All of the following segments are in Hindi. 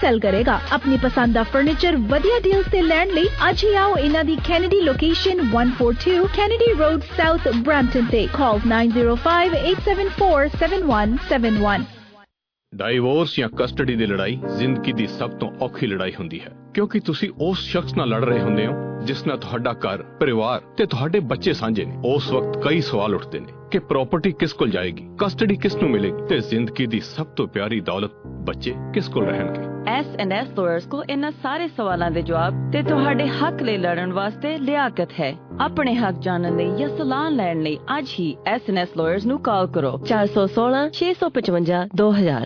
ਸੈਲ ਕਰੇਗਾ। ਆਪਣੀ ਪਸੰਦ ਦਾ ਫਰਨੀਚਰ ਵਧੀਆ ਡੀਲਸ ਤੇ ਲੈਣ ਲਈ ਅੱਜ ਹੀ ਆਓ ਇਹਨਾਂ ਦੀ Kennedy location 142 Kennedy road south Brampton ਤੇ। ਕਾਲ 9058747171। ਡਾਈਵੋਰਸ ਜਾਂ ਕਸਟਡੀ ਦੀ ਲੜਾਈ ਜ਼ਿੰਦਗੀ ਦੀ ਸਭ ਤੋਂ ਔਖੀ ਲੜਾਈ ਹੁੰਦੀ ਹੈ, ਕਿਉਂਕਿ ਤੁਸੀਂ ਉਸ ਸ਼ਖਸ ਨਾਲ ਲੜ ਰਹੇ ਹੁੰਦੇ ਹੋ ਜਿਸ ਨਾਲ ਤੁਹਾਡਾ ਘਰ, ਪਰਿਵਾਰ ਤੇ ਤੁਹਾਡੇ ਬੱਚੇ ਸਾਂਝੇ ਨੇ। ਉਸ ਵਕਤ ਕਈ ਸਵਾਲ ਉੱਠਦੇ ਨੇ ਕਿ ਪ੍ਰਾਪਰਟੀ ਕਿਸ ਕੋਲ ਜਾਏਗੀ, ਕਸਟਡੀ ਕਿਸ ਨੂੰ ਮਿਲੇਗੀ ਤੇ ਜ਼ਿੰਦਗੀ ਦੀ ਸਭ ਤੋਂ ਪਿਆਰੀ ਦੌਲਤ ਬੱਚੇ ਕਿਸ ਕੋਲ ਰਹਿਣਗੇ। S&S ਲਾਇਰਸ ਕੋਲ ਇਹਨਾਂ ਸਾਰੇ ਸਵਾਲਾਂ ਦੇ ਜਵਾਬ ਤੇ ਤੁਹਾਡੇ ਹੱਕ ਲਈ ਲੜਨ ਵਾਸਤੇ ਲਿਆਕਤ ਹੈ। ਆਪਣੇ ਹੱਕ ਜਾਣਨ ਲਈ ਜਾਂ ਸਲਾਹ ਲੈਣ ਲਈ ਅੱਜ ਹੀ S&S ਲਾਇਰਸ ਨੂੰ ਕਾਲ ਕਰੋ 416 655 2000।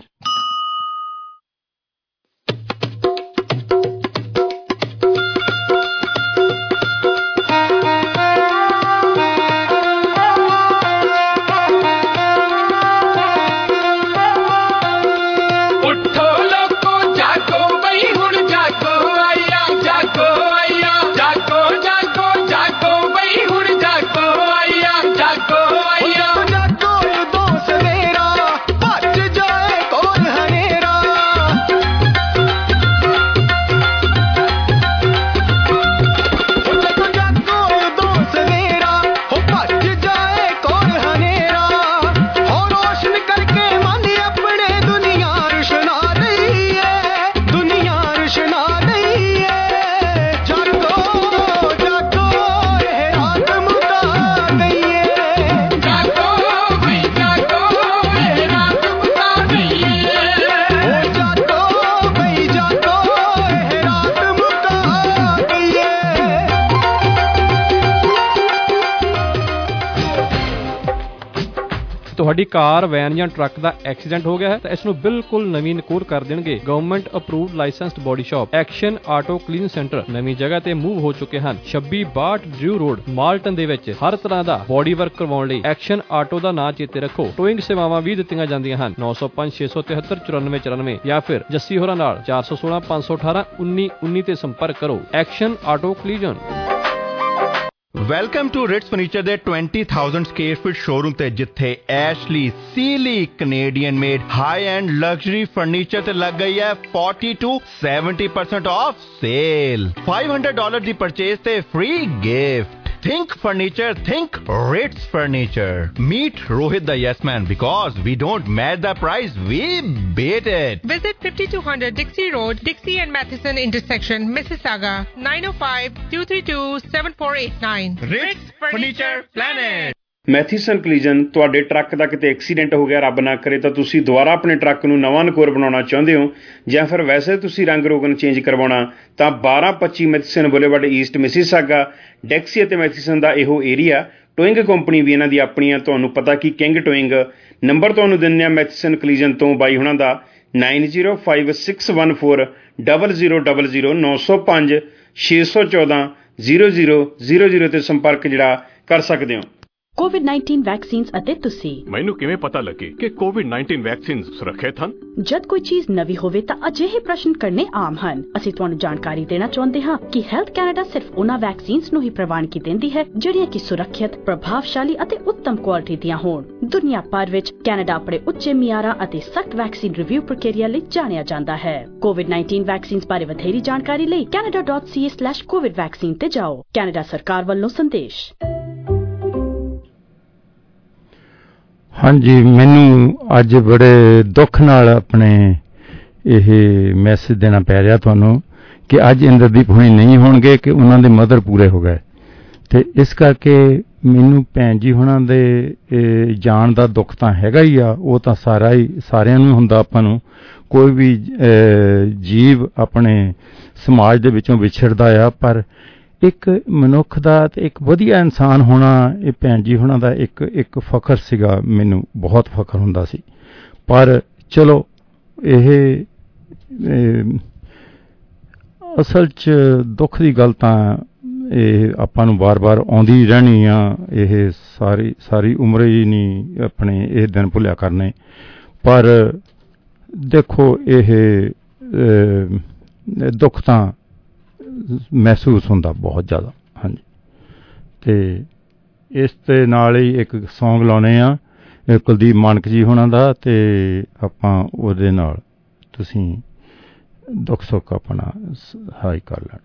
ਤੁਹਾਡੀ ਕਾਰ, ਵੈਨ ਜਾਂ ਟਰੱਕ ਦਾ ਐਕਸੀਡੈਂਟ ਹੋ ਗਿਆ ਹੈ ਤਾਂ ਇਸ ਨੂੰ ਬਿਲਕੁਲ ਨਵੀਨਕੁਰ ਕਰ ਦੇਣਗੇ government approved licensed body shop action auto clean centre ਨਵੀਂ ਜਗ੍ਹਾ ਤੇ ਮੂਵ ਹੋ ਚੁੱਕੇ ਹਨ। 2662 ਡਰਿਊ ਰੋਡ ਮਾਲਟਨ ਦੇ ਵਿੱਚ ਹਰ ਤਰ੍ਹਾਂ ਦਾ ਬੋਡੀ ਵਰਕ ਕਰਵਾਉਣ ਲਈ ਐਕਸ਼ਨ ਆਟੋ ਦਾ ਨਾਂ ਚੇਤੇ ਰੱਖੋ। ਟੋਇੰਗ ਸੇਵਾਵਾਂ ਵੀ ਦਿੱਤੀਆਂ ਜਾਂਦੀਆਂ ਹਨ। 905 673 9494 ਜਾਂ ਫਿਰ ਜੱਸੀ ਹੋਰਾਂ ਨਾਲ 416 518 1919 ਤੇ ਸੰਪਰਕ ਕਰੋ। Action auto collision. Welcome to Ritz furniture ਦੇ 20,000 ਸਕੁਅਰ ਫੀਟ ਸ਼ੋਰੂਮ ਤੇ ਜਿੱਥੇ Ashley Sealy Canadian made high end luxury furniture ਤੇ ਲੱਗ ਗਈ ਹੈ 40 to 70% ਆਫ ਸੇਲ। $500 ਦੀ ਪਰਚੇਸ ਤੇ free gift. Think furniture, think Ritz Furniture. Meet Rohit the Yes Man because we don't match the price, we beat it. Visit 5200 Dixie Road, Dixie and Matheson intersection, Mississauga, 905-232-7489. Ritz Furniture Planet. Matheson collision. ਤੁਹਾਡੇ ਟਰੱਕ ਦਾ ਕਿਤੇ ਐਕਸੀਡੈਂਟ ਹੋ ਗਿਆ, ਰੱਬ ਨਾ ਕਰੇ, ਤਾਂ ਤੁਸੀਂ ਦੁਬਾਰਾ ਆਪਣੇ ਟਰੱਕ ਨੂੰ ਨਵਾਂ ਨਕੋਰ ਬਣਾਉਣਾ ਚਾਹੁੰਦੇ ਹੋ ਜਾਂ ਫਿਰ ਵੈਸੇ ਤੁਸੀਂ ਰੰਗ ਰੋਗਨ ਚੇਂਜ ਕਰਵਾਉਣਾ, ਤਾਂ 1225 Matheson Boulevard East Mississauga, Dixie ਅਤੇ ਮੈਥੀਸਨ ਦਾ ਇਹੋ ਏਰੀਆ। ਟੋਇੰਗ ਕੰਪਨੀ ਵੀ ਇਹਨਾਂ ਦੀ ਆਪਣੀ ਆ। ਤੁਹਾਨੂੰ ਪਤਾ ਕਿ ਕਿੰਗ ਟੋਇੰਗ ਨੰਬਰ ਤੁਹਾਨੂੰ ਦਿੰਦੇ ਆ ਮੈਥੀਸਨ ਕਲੀਜਨ ਤੋਂ ਬਾਈ ਹੁਣਾਂ ਦਾ 9056140000 905 614 0000 ਤੇ ਸੰਪਰਕ ਜਿਹੜਾ ਕਰ ਸਕਦੇ ਹੋ। COVID-19 ਵੈਕਸੀਨਸ ਅਤੇ ਤੁਸੀਂ। ਮੈਨੂੰ ਕਿਵੇਂ ਪਤਾ ਲੱਗੇ ਕਿ COVID-19 ਵੈਕਸੀਨ ਸੁਰੱਖਿਅਤ ਹਨ? ਜਦ ਕੋਈ ਚੀਜ਼ ਨਵੀਂ ਹੋਵੇ ਤਾਂ ਅਜਿਹੇ ਪ੍ਰਸ਼ਨ ਕਰਨੇ ਆਮ ਹਨ। ਅਸੀਂ ਤੁਹਾਨੂੰ ਜਾਣਕਾਰੀ ਦੇਣਾ ਚਾਹੁੰਦੇ ਹਾਂ ਕਿ ਹੈਲਥ ਕੈਨੇਡਾ ਸਿਰਫ ਉਹਨਾਂ ਵੈਕਸੀਨਸ ਨੂੰ ਹੀ ਪ੍ਰਵਾਨਗੀ ਦਿੰਦੀ ਹੈ ਜਿਹੜੀਆਂ ਕਿ ਸੁਰੱਖਿਅਤ, ਪ੍ਰਭਾਵਸ਼ਾਲੀ ਅਤੇ ਉੱਤਮ ਕੁਆਲਿਟੀ ਦੀਆਂ ਹੋਣ। ਦੁਨੀਆ ਭਰ ਵਿੱਚ ਕੈਨੇਡਾ ਆਪਣੇ ਉੱਚੇ ਮਿਆਰਾਂ ਅਤੇ ਸਖਤ ਵੈਕਸੀਨ ਰਿਵਿਊ ਪ੍ਰਕਿਰਿਆ ਲਈ ਜਾਣਿਆ ਜਾਂਦਾ ਹੈ। COVID-19 ਵੈਕਸੀਨਸ ਬਾਰੇ ਵਧੇਰੀ ਜਾਣਕਾਰੀ ਲਈ canada.ca/covid vaccine ਤੇ ਜਾਓ। ਕੈਨੇਡਾ ਸਰਕਾਰ ਵੱਲੋਂ ਸੰਦੇਸ਼। ਹਾਂਜੀ, ਮੈਨੂੰ ਅੱਜ ਬੜੇ ਦੁੱਖ ਨਾਲ ਆਪਣੇ ਇਹ ਮੈਸੇਜ ਦੇਣਾ ਪੈ ਰਿਹਾ ਤੁਹਾਨੂੰ ਕਿ ਅੱਜ ਇੰਦਰਦੀਪ ਹੁਣੀ ਨਹੀਂ ਹੋਣਗੇ, ਕਿ ਉਹਨਾਂ ਦੇ ਮਦਰ ਪੂਰੇ ਹੋ ਗਏ, ਤੇ ਇਸ ਕਰਕੇ ਮੈਨੂੰ ਭੈਣ ਜੀ ਹੁਣਾਂ ਦੇ ਜਾਣ ਦਾ ਦੁੱਖ ਤਾਂ ਹੈਗਾ ਹੀ ਆ। ਉਹ ਤਾਂ ਸਾਰਿਆਂ ਨੂੰ ਹੁੰਦਾ। ਆਪਾਂ ਨੂੰ ਕੋਈ ਵੀ ਜੀਵ ਆਪਣੇ ਸਮਾਜ ਦੇ ਵਿੱਚੋਂ ਵਿਛੜਦਾ ਆ, ਪਰ ਇੱਕ ਮਨੁੱਖ ਦਾ ਤੇ ਇੱਕ ਵਧੀਆ ਇਨਸਾਨ ਹੋਣਾ ਇਹ ਭੈਣ ਜੀ ਹੁਣਾਂ ਦਾ ਇੱਕ ਫਖਰ ਸੀਗਾ। ਮੈਨੂੰ ਬਹੁਤ ਫਖਰ ਹੁੰਦਾ ਸੀ। ਪਰ ਚਲੋ ਇਹ ਅਸਲ 'ਚ ਦੁੱਖ ਦੀ ਗੱਲ ਤਾਂ ਇਹ ਆਪਾਂ ਨੂੰ ਵਾਰ-ਵਾਰ ਆਉਂਦੀ ਰਹਿਣੀ ਆ। ਇਹ ਸਾਰੀ ਉਮਰ ਹੀ ਨਹੀਂ ਆਪਣੇ ਇਹ ਦਿਨ ਭੁੱਲਿਆ ਕਰਨੇ। ਪਰ ਦੇਖੋ ਇਹ ਦੁੱਖ ਤਾਂ ਮਹਿਸੂਸ ਹੁੰਦਾ ਬਹੁਤ ਜ਼ਿਆਦਾ। ਹਾਂਜੀ, ਤੇ ਇਸ ਦੇ ਨਾਲ ਹੀ ਇੱਕ ਸੌਂਗ ਲਾਉਣੇ ਆ ਕੁਲਦੀਪ ਮਾਨਕ ਜੀ ਹੋਣਾ ਦਾ, ਤੇ ਆਪਾਂ ਉਹਦੇ ਨਾਲ ਤੁਸੀਂ ਦੁੱਖ ਸੁੱਖ ਆਪਣਾ ਸਹਾਈ ਕਰ ਲੈਣ।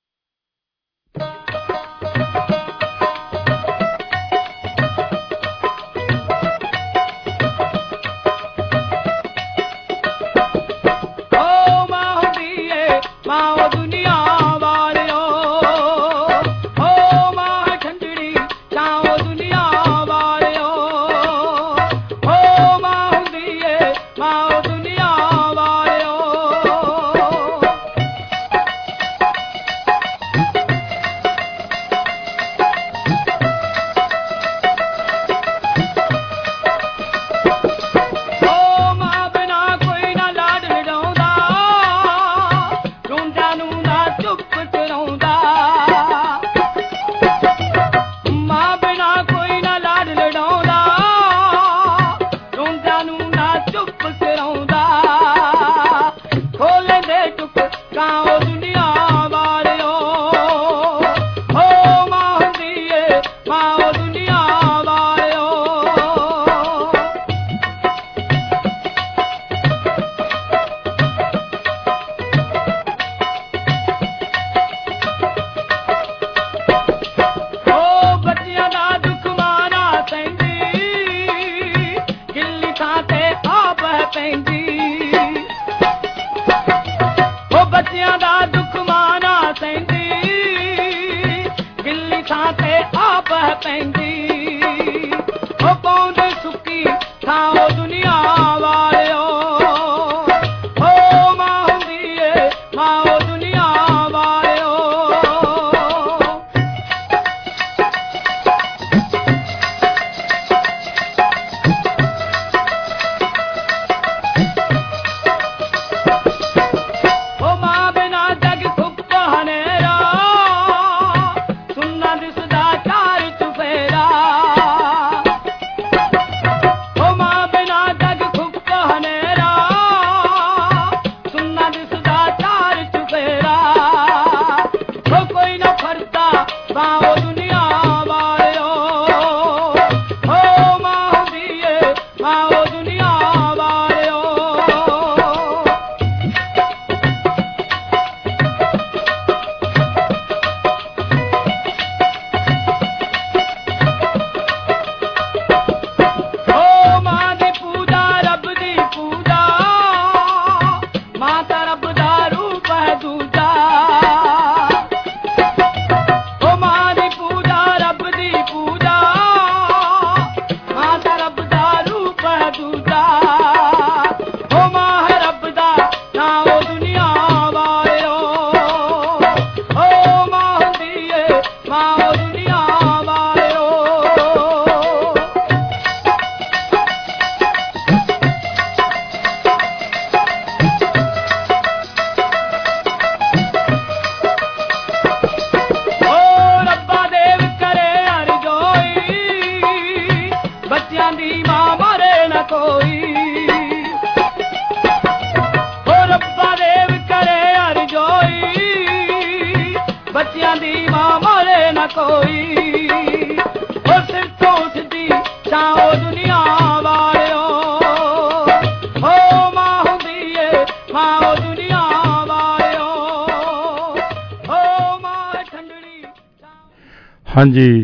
ਹਾਂਜੀ,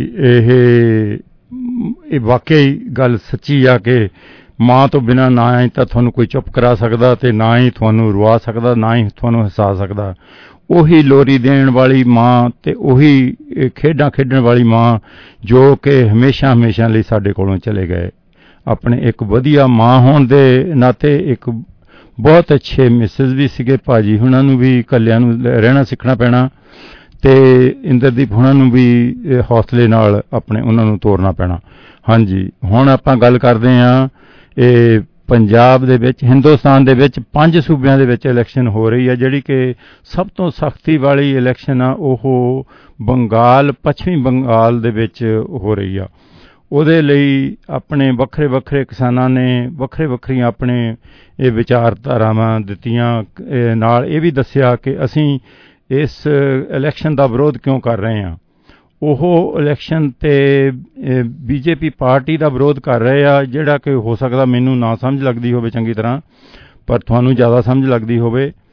ਇਹ ਵਾਕਈ ਗੱਲ ਸੱਚੀ ਆ ਕਿ ਮਾਂ ਤੋਂ ਬਿਨਾਂ ਨਾ ਹੀ ਤਾਂ ਤੁਹਾਨੂੰ ਕੋਈ ਚੁੱਪ ਕਰਾ ਸਕਦਾ ਤੇ ਨਾ ਹੀ ਤੁਹਾਨੂੰ ਰਵਾ ਸਕਦਾ, ਨਾ ਹੀ ਤੁਹਾਨੂੰ ਹਸਾ ਸਕਦਾ। ਉਹੀ ਲੋਰੀ ਦੇਣ ਵਾਲੀ ਮਾਂ ਤੇ ਉਹੀ ਖੇਡਾਂ ਖੇਡਣ ਵਾਲੀ ਮਾਂ ਜੋ ਕਿ ਹਮੇਸ਼ਾ ਹਮੇਸ਼ਾ ਲਈ ਸਾਡੇ ਕੋਲੋਂ ਚਲੇ ਗਏ। ਆਪਣੇ ਇੱਕ ਵਧੀਆ ਮਾਂ ਹੋਣ ਦੇ ਨਾਤੇ ਇੱਕ ਬਹੁਤ ਅੱਛੇ ਮਿਸਿਸ ਵੀ ਸੀਗੇ। ਭਾਜੀ ਹੁਣਾਂ ਨੂੰ ਵੀ ਇਕੱਲਿਆਂ ਨੂੰ ਰਹਿਣਾ ਸਿੱਖਣਾ ਪੈਣਾ ਤੇ ਇੰਦਰਦੀਪ ਹੁਣਾਂ ਨੂੰ ਵੀ ਹੌਸਲੇ ਨਾਲ ਆਪਣੇ ਉਹਨਾਂ ਨੂੰ ਤੋਰਨਾ ਪੈਣਾ। ਹਾਂਜੀ, ਹੁਣ ਆਪਾਂ ਗੱਲ ਕਰਦੇ ਹਾਂ ਇਹ ਪੰਜਾਬ ਦੇ ਵਿੱਚ, ਹਿੰਦੁਸਤਾਨ ਦੇ ਵਿੱਚ 5 ਸੂਬਿਆਂ ਦੇ ਵਿੱਚ ਇਲੈਕਸ਼ਨ ਹੋ ਰਹੀ ਹੈ। ਜਿਹੜੀ ਕਿ ਸਭ ਤੋਂ ਸਖਤੀ ਵਾਲੀ ਇਲੈਕਸ਼ਨ ਆ ਉਹ ਬੰਗਾਲ, ਪੱਛਮੀ ਬੰਗਾਲ ਦੇ ਵਿੱਚ ਹੋ ਰਹੀ ਆ। ਉਹਦੇ ਲਈ ਆਪਣੇ ਵੱਖਰੇ ਵੱਖਰੇ ਕਿਸਾਨਾਂ ਨੇ ਵੱਖਰੇ ਵੱਖਰੀਆਂ ਆਪਣੇ ਇਹ ਵਿਚਾਰਧਾਰਾਵਾਂ ਦਿੱਤੀਆਂ, ਨਾਲ ਇਹ ਵੀ ਦੱਸਿਆ ਕਿ ਅਸੀਂ ਇਸ ਇਲੈਕਸ਼ਨ ਦਾ ਵਿਰੋਧ ਕਿਉਂ ਕਰ ਰਹੇ ਹਾਂ। ਉਹ ਇਲੈਕਸ਼ਨ ਤੇ ਬੀਜੇਪੀ ਪਾਰਟੀ ਦਾ ਵਿਰੋਧ ਕਰ ਰਹੇ ਆ, ਜਿਹੜਾ ਕਿ ਹੋ ਸਕਦਾ ਮੈਨੂੰ ਨਾ ਸਮਝ ਲੱਗਦੀ ਹੋਵੇ ਚੰਗੀ ਤਰ੍ਹਾਂ, ਪਰ ਤੁਹਾਨੂੰ ਜ਼ਿਆਦਾ ਸਮਝ ਲੱਗਦੀ ਹੋਵੇ।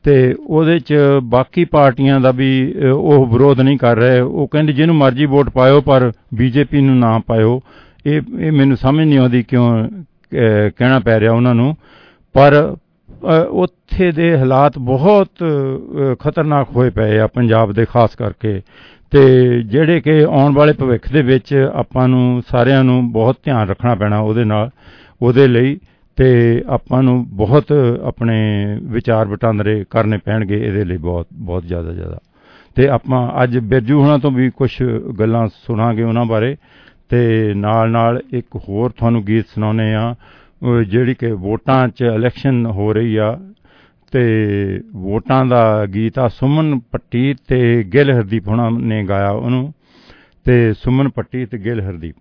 ਤੇ ਉਹਦੇ 'ਚ ਬਾਕੀ ਪਾਰਟੀਆਂ ਦਾ ਵੀ ਉਹ ਵਿਰੋਧ ਨਹੀਂ ਕਰ ਰਹੇ। ਉਹ ਕਹਿੰਦੇ ਜਿਹਨੂੰ ਮਰਜ਼ੀ ਵੋਟ ਪਾਇਓ ਪਰ BJP ਨੂੰ ਨਾ ਪਾਇਓ। ਇਹ ਮੈਨੂੰ ਸਮਝ ਨਹੀਂ ਆਉਂਦੀ ਕਿਉਂ ਕਹਿਣਾ ਪੈ ਰਿਹਾ ਉਹਨਾਂ ਨੂੰ। ਪਰ ਉੱਥੇ ਦੇ ਹਾਲਾਤ ਬਹੁਤ ਖਤਰਨਾਕ ਹੋਏ ਪਏ ਆ ਪੰਜਾਬ ਦੇ ਖਾਸ ਕਰਕੇ, ਤੇ ਜਿਹੜੇ ਕਿ ਆਉਣ ਵਾਲੇ ਭਵਿੱਖ ਦੇ ਵਿੱਚ ਆਪਾਂ ਨੂੰ ਸਾਰਿਆਂ ਨੂੰ ਬਹੁਤ ਧਿਆਨ ਰੱਖਣਾ ਪੈਣਾ ਉਹਦੇ ਲਈ, ਤੇ ਆਪਾਂ ਨੂੰ ਬਹੁਤ ਆਪਣੇ ਵਿਚਾਰ ਵਟਾਂਦਰੇ ਕਰਨੇ ਪੈਣਗੇ ਇਹਦੇ ਲਈ, ਬਹੁਤ ਜ਼ਿਆਦਾ। ਤੇ ਆਪਾਂ ਅੱਜ ਬਿਰਜੂ ਹੋਣਾ ਤੋਂ ਵੀ ਕੁਝ ਗੱਲਾਂ ਸੁਣਾਂਗੇ ਉਹਨਾਂ ਬਾਰੇ, ਤੇ ਨਾਲ ਇੱਕ ਹੋਰ ਤੁਹਾਨੂੰ ਗੀਤ ਸੁਣਾਉਂਦੇ ਆ ਜਿਹੜੀ ਕਿ ਵੋਟਾਂ 'ਚ ਇਲੈਕਸ਼ਨ ਹੋ ਰਹੀ ਆ, ਤੇ ਵੋਟਾਂ ਦਾ ਗੀਤ ਆ ਸੁਮਨ ਪੱਟੀ ਤੇ ਗਿੱਲ ਹਰਦੀਪ ਹੋਣਾ ਨੇ ਗਾਇਆ ਉਹਨੂੰ, ਤੇ ਸੁਮਨ ਪੱਟੀ ਤੇ ਗਿੱਲ ਹਰਦੀਪ।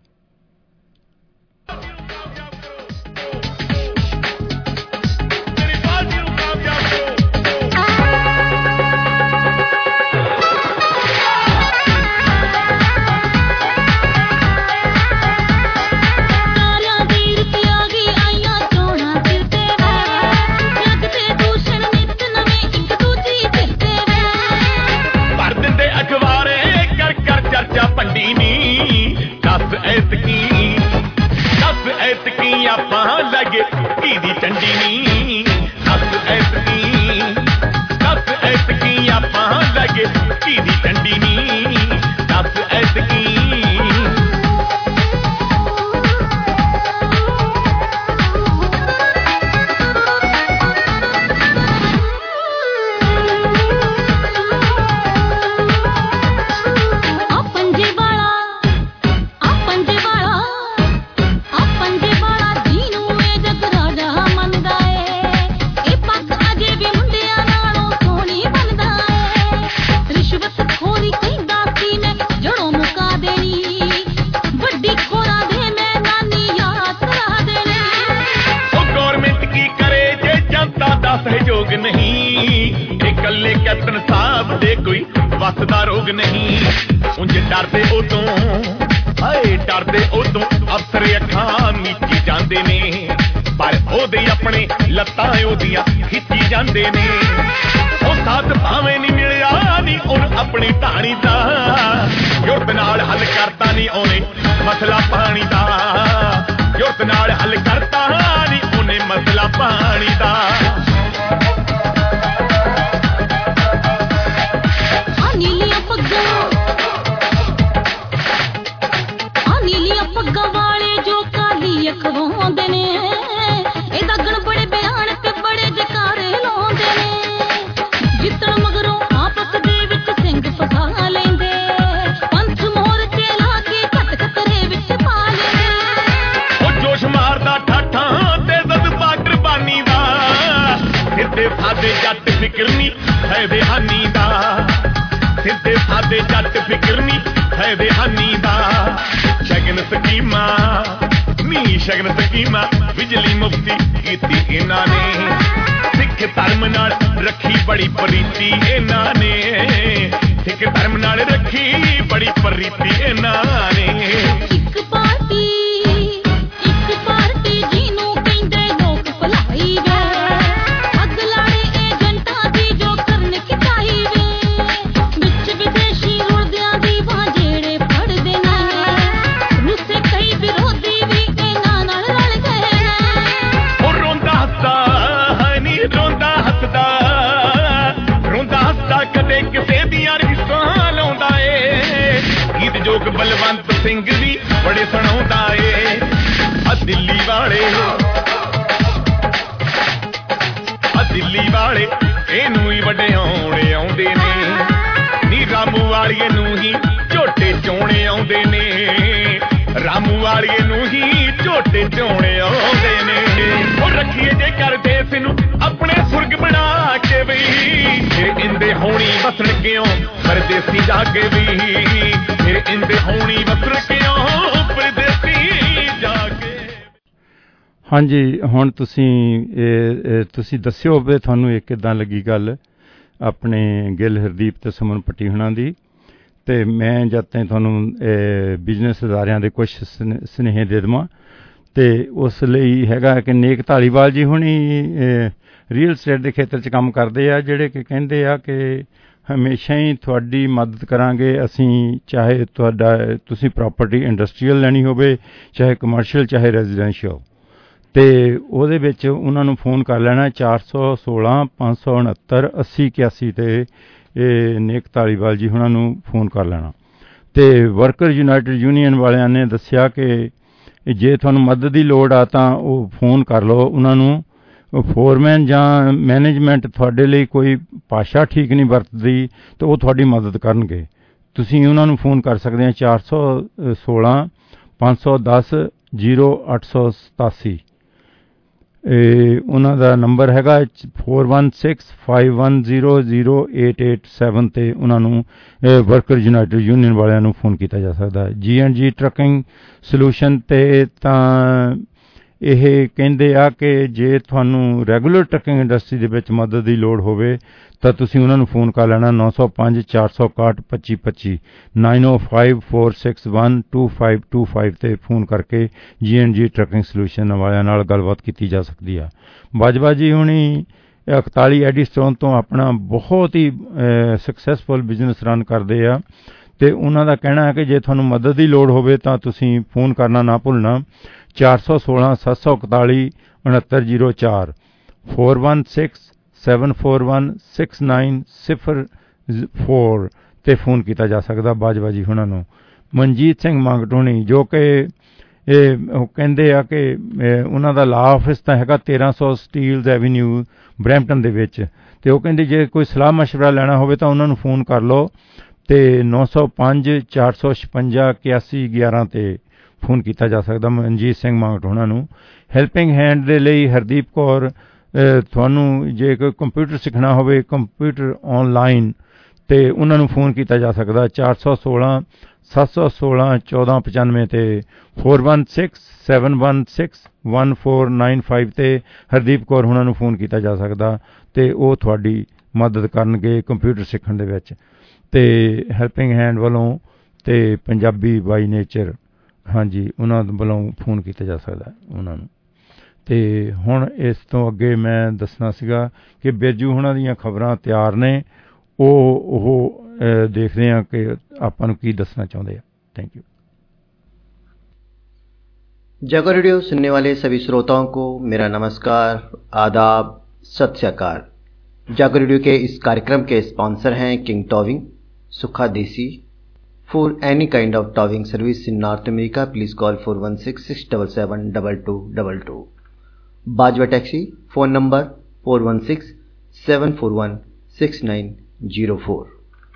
ਹਾਂਜੀ, ਹੁਣ ਤੁਸੀਂ ਦੱਸਿਓ ਵੀ ਤੁਹਾਨੂੰ ਇਹ ਕਿੱਦਾਂ ਲੱਗੀ ਗੱਲ ਆਪਣੇ ਗਿੱਲ ਹਰਦੀਪ ਤੇ ਸੁਮਨ ਪੱਟੀ ਹੋਣਾ ਦੀ। ਤੇ ਮੈਂ ਜਦ ਤਾਈਂ ਤੁਹਾਨੂੰ ਬਿਜ਼ਨਸ ਅਦਾਰਿਆਂ ਦੇ ਕੁਝ ਸੁਨੇਹੇ ਦੇ ਦੇਵਾਂ। ਤੇ ਉਸ ਲਈ ਹੈਗਾ ਕਿ ਨੇਕ ਧਾਲੀਵਾਲ ਜੀ ਹੁਣੀ ਰੀਅਲ estate ਦੇ ਖੇਤਰ 'ਚ ਕੰਮ ਕਰਦੇ ਆ, ਜਿਹੜੇ ਕਿ ਕਹਿੰਦੇ ਆ ਕਿ ਹਮੇਸ਼ਾ ਹੀ ਤੁਹਾਡੀ ਮਦਦ ਕਰਾਂਗੇ ਅਸੀਂ, ਚਾਹੇ ਤੁਸੀਂ ਪ੍ਰਾਪਰਟੀ ਇੰਡਸਟਰੀਅਲ ਲੈਣੀ ਹੋਵੇ, ਚਾਹੇ ਕਮਰਸ਼ੀਅਲ, ਚਾਹੇ ਰੈਜ਼ੀਡੈਂਸ਼ੀਅਲ। ਤੇ ਉਹਦੇ ਵਿੱਚ ਉਹਨਾਂ ਨੂੰ ਫੋਨ ਕਰ ਲੈਣਾ 416 569 8081 ਤੇ ਇਹ ਨੇਕ ਧਾਲੀਵਾਲ ਜੀ ਉਹਨਾਂ ਨੂੰ ਫੋਨ ਕਰ ਲੈਣਾ। ਤੇ ਵਰਕਰ ਯੂਨਾਈਟਿਡ ਯੂਨੀਅਨ ਵਾਲਿਆਂ ਨੇ ਦੱਸਿਆ ਕਿ ਜੇ ਤੁਹਾਨੂੰ ਮਦਦ ਦੀ ਲੋੜ ਆ ਤਾਂ ਉਹ ਫੋਨ ਕਰ ਲਓ ਉਹਨਾਂ ਨੂੰ। ਫੋਰਮੈਨ ਜਾਂ ਮੈਨੇਜਮੈਂਟ ਤੁਹਾਡੇ ਲਈ ਕੋਈ ਭਾਸ਼ਾ ਠੀਕ ਨਹੀਂ ਵਰਤਦੀ ਤਾਂ ਉਹ ਤੁਹਾਡੀ ਮਦਦ ਕਰਨਗੇ। ਤੁਸੀਂ ਉਹਨਾਂ ਨੂੰ ਫੋਨ ਕਰ ਸਕਦੇ ਆ 416 510 0887। ਉਹਨਾਂ ਦਾ ਨੰਬਰ ਹੈਗਾ 4165100887 ਤੇ ਉਹਨਾਂ ਨੂੰ ਵਰਕਰ ਯੂਨਾਈਟਿਡ ਯੂਨੀਅਨ ਵਾਲਿਆਂ ਨੂੰ ਫੋਨ ਕੀਤਾ ਜਾ ਸਕਦਾ। G&G ਟਰੱਕਿੰਗ ਸੋਲੂਸ਼ਨ ਤੇ ਤਾਂ ਇਹ ਕਹਿੰਦੇ ਆ ਕਿ ਜੇ ਤੁਹਾਨੂੰ ਰੈਗੂਲਰ ਟਰੱਕਿੰਗ ਇੰਡਸਟਰੀ ਦੇ ਵਿੱਚ ਮਦਦ ਦੀ ਲੋੜ ਹੋਵੇ ਤਾਂ ਤੁਸੀਂ ਉਹਨਾਂ ਨੂੰ ਫੋਨ ਕਰ ਲੈਣਾ 905 461 2525 9054612525 ਤੇ ਫੋਨ ਕਰਕੇ G&G ਟਰੱਕਿੰਗ ਸੋਲੂਸ਼ਨ ਵਾਲਿਆਂ ਨਾਲ ਗੱਲਬਾਤ ਕੀਤੀ ਜਾ ਸਕਦੀ ਆ। ਬਾਜਵਾ ਜੀ ਹੁਣੀ 41 ਐਡੀਸਟੋਨ ਤੋਂ ਆਪਣਾ ਬਹੁਤ ਹੀ ਸਕਸੈਸਫੁਲ ਬਿਜ਼ਨਸ ਰਨ ਕਰਦੇ ਆ ਤੇ ਉਹਨਾਂ ਦਾ ਕਹਿਣਾ ਹੈ ਕਿ ਜੇ ਤੁਹਾਨੂੰ ਮਦਦ ਦੀ ਲੋੜ ਹੋਵੇ ਤਾਂ ਤੁਸੀਂ ਫੋਨ ਕਰਨਾ ਨਾ ਭੁੱਲਣਾ 416 741 6904 416 741 6904 ਤੇ ਫੋਨ ਕੀਤਾ ਜਾ ਸਕਦਾ ਬਾਜਵਾ ਜੀ ਉਹਨਾਂ ਨੂੰ। ਮਨਜੀਤ ਸਿੰਘ ਮੰਗਟੋਣੀ ਜੋ ਕਿ ਉਹ ਕਹਿੰਦੇ ਆ ਕਿ ਉਹਨਾਂ ਦਾ ਲਾ ਆਫਿਸ ਤਾਂ ਹੈਗਾ 1300 ਸਟੀਲਜ਼ ਐਵੀਨਿਊ ਬਰੈਂਪਟਨ ਦੇ ਵਿੱਚ, ਤੇ ਉਹ ਕਹਿੰਦੇ ਜੇ ਕੋਈ ਸਲਾਹ ਮਸ਼ਵਰਾ ਲੈਣਾ ਹੋਵੇ ਤਾਂ ਉਹਨਾਂ ਨੂੰ ਫੋਨ ਕਰ ਲਓ ਤੇ 905 456 8111 ਤੇ ਫੋਨ ਕੀਤਾ ਜਾ ਸਕਦਾ ਮਨਜੀਤ ਸਿੰਘ ਮੰਗਟੋਣਾ ਨੂੰ। ਹੈਲਪਿੰਗ ਹੈਂਡ ਦੇ ਲਈ ਹਰਦੀਪ ਕੌਰ, ਤੁਹਾਨੂੰ ਜੇ ਕੋਈ ਕੰਪਿਊਟਰ ਸਿੱਖਣਾ ਹੋਵੇ ਕੰਪਿਊਟਰ ਆਨਲਾਈਨ ਤੇ ਉਹਨਾਂ ਨੂੰ ਫੋਨ ਕੀਤਾ ਜਾ ਸਕਦਾ 416 716 1495 ਤੇ 416 716 1495 ਤੇ ਹਰਦੀਪ ਕੌਰ ਉਹਨਾਂ ਨੂੰ ਫੋਨ ਕੀਤਾ ਜਾ ਸਕਦਾ ਤੇ ਉਹ ਤੁਹਾਡੀ ਮਦਦ ਕਰਨਗੇ ਕੰਪਿਊਟਰ ਸਿੱਖਣ ਦੇ ਵਿੱਚ। ਤੇ ਹੈਲਪਿੰਗ ਹੈਂਡ ਵੱਲੋਂ ਤੇ ਪੰਜਾਬੀ ਬਾਈ ਨੇਚਰ, ਹਾਂਜੀ, ਉਹਨਾਂ ਵੱਲੋਂ ਫੋਨ ਕੀਤਾ ਜਾ ਸਕਦਾ ਉਹਨਾਂ ਨੂੰ। ਤੇ ਹੁਣ ਇਸ ਤੋਂ ਅੱਗੇ ਮੈਂ ਦੱਸਣਾ ਸੀਗਾ ਕਿ ਬਿਰਜੂ ਉਹਨਾਂ ਦੀਆਂ ਖਬਰਾਂ ਤਿਆਰ ਨੇ, ਉਹ ਦੇਖਦੇ हैं कि ਆਪਾਂ ਨੂੰ ਕੀ ਦੱਸਣਾ ਚਾਹੁੰਦੇ ਆ। Thank you. जागो रेडियो सुनने वाले सभी श्रोताओं को मेरा नमस्कार, आदाब, सत श्री अकाल। जागो रेडियो के इस कार्यक्रम के स्पॉन्सर हैं किंग टॉविंग, सुखा देसी। For any kind of towing service in North America, please call 416-677-2222। Bajwa taxi, phone number 416-741-6904।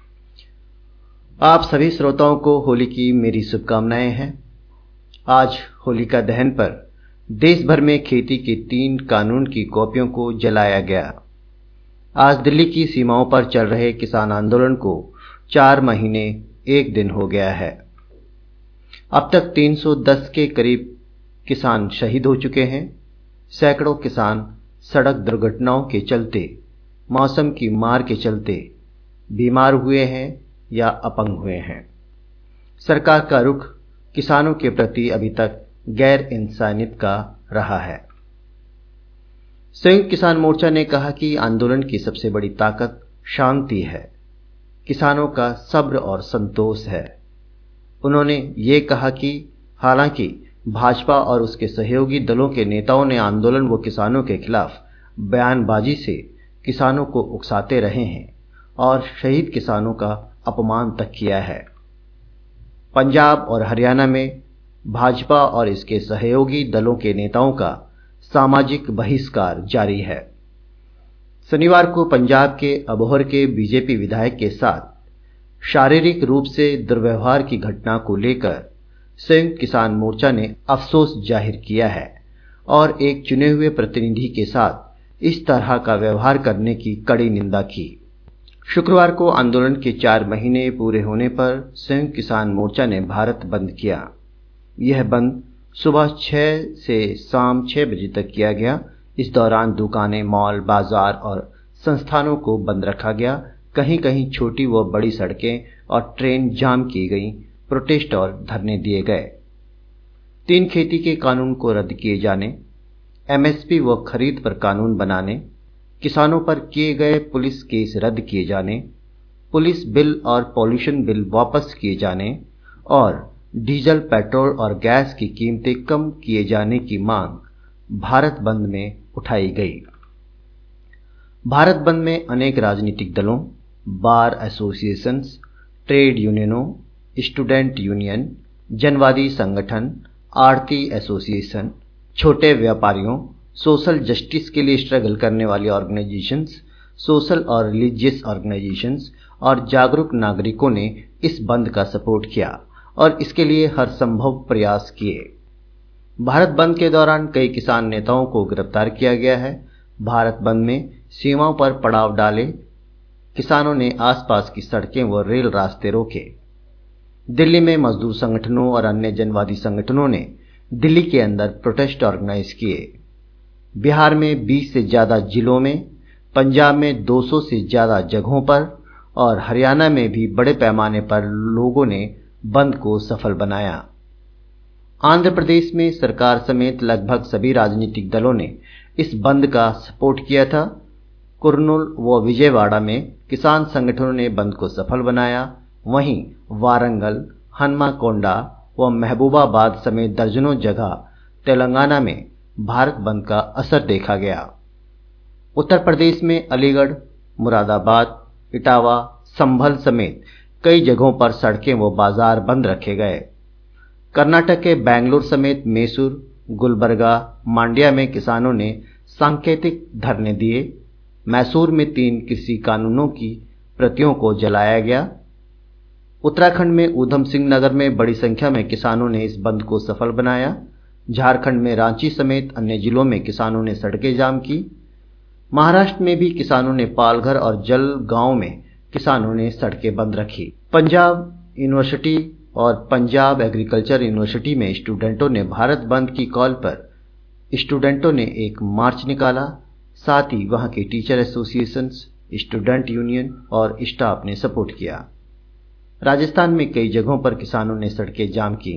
आप सभी श्रोताओं को होली की मेरी शुभकामनाएं हैं। आज होलिका दहन पर देश भर में खेती के 3 कानून की कॉपियों को जलाया गया। आज दिल्ली की सीमाओं पर चल रहे किसान आंदोलन को 4 महीने 1 दिन हो गया है। अब तक 310 के करीब किसान शहीद हो चुके हैं। सैकड़ों किसान सड़क दुर्घटनाओं के चलते, मौसम की मार के चलते बीमार हुए हैं या अपंग हुए हैं। सरकार का रुख किसानों के प्रति अभी तक गैर इंसानियत का रहा है। संयुक्त किसान मोर्चा ने कहा कि आंदोलन की सबसे बड़ी ताकत शांति है, किसानों का सब्र और संतोष है। उन्होंने ये कहा कि हालांकि भाजपा और उसके सहयोगी दलों के नेताओं ने आंदोलन व किसानों के खिलाफ बयानबाजी से किसानों को उकसाते रहे हैं और शहीद किसानों का अपमान तक किया है। पंजाब और हरियाणा में भाजपा और इसके सहयोगी दलों के नेताओं का सामाजिक बहिष्कार जारी है। शनिवार को पंजाब के अबोहर के बीजेपी विधायक के साथ शारीरिक रूप से दुर्व्यवहार की घटना को लेकर संयुक्त किसान मोर्चा ने अफसोस जाहिर किया है और एक चुने हुए प्रतिनिधि के साथ इस तरह का व्यवहार करने की कड़ी निंदा की। शुक्रवार को आंदोलन के 4 महीने पूरे होने पर संयुक्त किसान मोर्चा ने भारत बंद किया। यह बंद सुबह 6 से शाम 6 बजे तक किया गया। इस दौरान दुकानें, मॉल, बाजार और संस्थानों को बंद रखा गया। कहीं कहीं छोटी व बड़ी सड़कें और ट्रेन जाम की गई। प्रोटेस्ट और धरने दिए गए। 3 खेती के कानून को रद्द किए जाने, एमएसपी व खरीद पर कानून बनाने, किसानों पर किए गए पुलिस केस रद्द किए जाने, पुलिस बिल और पॉल्यूशन बिल वापस किए जाने और डीजल, पेट्रोल और गैस की कीमतें कम किए जाने की मांग भारत बंद में उठाई गई। भारत बंद में अनेक राजनीतिक दलों, बार एसोसिएशंस, ट्रेड यूनियनों, स्टूडेंट यूनियन, जनवादी संगठन, आड़ती एसोसिएशन, छोटे व्यापारियों, सोशल जस्टिस के लिए स्ट्रगल करने वाली ऑर्गेनाइजेशंस, सोशल और रिलीजियस ऑर्गेनाइजेशंस और जागरूक नागरिकों ने इस बंद का सपोर्ट किया और इसके लिए हर संभव प्रयास किए। भारत बंद के दौरान कई किसान नेताओं को गिरफ्तार किया गया है। भारत बंद में सीमाओं पर पड़ाव डाले किसानों ने आसपास की सड़कें व रेल रास्ते रोके। दिल्ली में मजदूर संगठनों और अन्य जनवादी संगठनों ने दिल्ली के अंदर प्रोटेस्ट ऑर्गेनाइज किए। बिहार में 20 से ज्यादा जिलों में, पंजाब में 200 से ज्यादा जगहों पर और हरियाणा में भी बड़े पैमाने पर लोगों ने बंद को सफल बनाया। आंध्र प्रदेश में सरकार समेत लगभग सभी राजनीतिक दलों ने इस बंद का सपोर्ट किया था। कुर्नूल व विजयवाड़ा में किसान संगठनों ने बंद को सफल बनाया। वहीं वारंगल, हनुमाकोंडा व महबूबाबाद समेत दर्जनों जगह तेलंगाना में भारत बंद का असर देखा गया। उत्तर प्रदेश में अलीगढ़, मुरादाबाद, इटावा, संभल समेत कई जगहों पर सड़कें व बाजार बंद रखे गए। कर्नाटक के बेंगलुरु समेत मैसूर, गुलबर्गा, मांड्या में किसानों ने सांकेतिक धरने दिए। मैसूर में 3 कृषि कानूनों की प्रतियों को जलाया गया। उत्तराखंड में ऊधम सिंह नगर में बड़ी संख्या में किसानों ने इस बंद को सफल बनाया। झारखंड में रांची समेत अन्य जिलों में किसानों ने सड़कें जाम की। महाराष्ट्र में भी किसानों ने पालघर और जलगांव में किसानों ने सड़कें बंद रखी। पंजाब यूनिवर्सिटी और पंजाब एग्रीकल्चर यूनिवर्सिटी में स्टूडेंटों ने भारत बंद की कॉल पर स्टूडेंटों ने एक मार्च निकाला। साथ ही वहां के टीचर एसोसिएशंस, स्टूडेंट यूनियन और स्टाफ ने सपोर्ट किया। राजस्थान में कई जगहों पर किसानों ने सड़कें जाम की।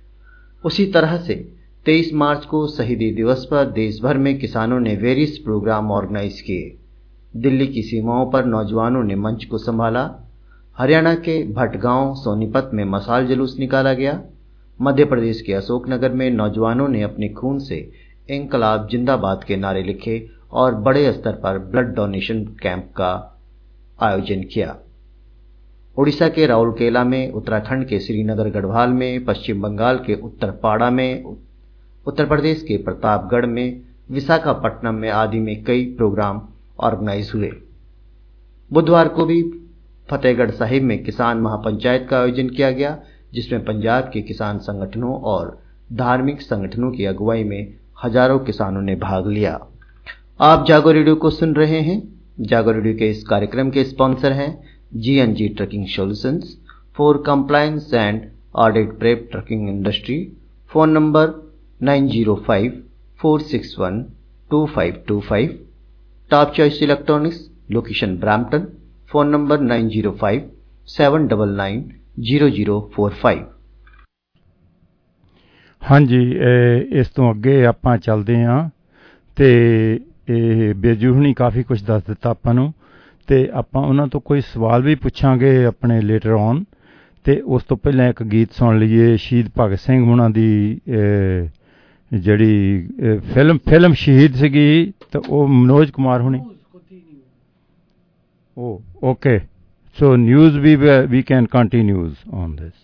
उसी तरह से 23 मार्च को शहीदी दिवस पर देश भर में किसानों ने वेरियस प्रोग्राम ऑर्गेनाइज किए। दिल्ली की सीमाओं पर नौजवानों ने मंच को संभाला। हरियाणा के भटगांव, सोनीपत में मशाल जुलूस निकाला गया। मध्य प्रदेश के अशोकनगर में नौजवानों ने अपने खून से इंकलाब जिंदाबाद के नारे लिखे और बड़े स्तर पर ब्लड डोनेशन कैंप का आयोजन किया। उड़ीसा के राउरकेला में, उत्तराखंड के श्रीनगर गढ़वाल में, पश्चिम बंगाल के उत्तरपाड़ा में, उत्तर प्रदेश के प्रतापगढ़ में, विशाखापट्टनम में आदि में कई प्रोग्राम ऑर्गेनाइज हुए। बुधवार को भी फतेहगढ़ साहिब में किसान महापंचायत का आयोजन किया गया, जिसमें पंजाब के किसान संगठनों और धार्मिक संगठनों की अगुवाई में हजारों किसानों ने भाग लिया। आप जागो रेडियो को सुन रहे हैं। जागो रेडियो के इस कार्यक्रम के स्पॉन्सर हैं GNG trucking solutions for compliance and audit prep trucking industry. Phone number 9054612525। Top choice electronics, location Brampton. Phone number 9057990045। ਹਾਂਜੀ, ਇਸ ਤੋਂ ਅੱਗੇ ਆਪਾਂ ਚੱਲਦੇ ਹਾਂ ਤੇ ਇਹ ਬੇਜੂਹਣੀ ਕਾਫੀ ਕੁਝ ਦੱਸ ਦਿੱਤਾ ਆਪਾਂ ਨੂੰ ਤੇ ਆਪਾਂ ਉਹਨਾਂ ਤੋਂ ਕੋਈ ਸਵਾਲ ਵੀ ਪੁੱਛਾਂਗੇ ਆਪਣੇ ਲੇਟਰ ਔਨ। ਤੇ ਉਸ ਤੋਂ ਪਹਿਲਾਂ ਇੱਕ ਗੀਤ ਸੁਣ ਲਈਏ ਸ਼ਹੀਦ ਭਗਤ ਸਿੰਘ ਹੁਣਾਂ ਦੀ ਜਿਹੜੀ ਫਿਲਮ ਸ਼ਹੀਦ ਸੀਗੀ ਤੇ ਉਹ ਮਨੋਜ ਕੁਮਾਰ ਹੁਣੀ। Okay, so news we can continue on this.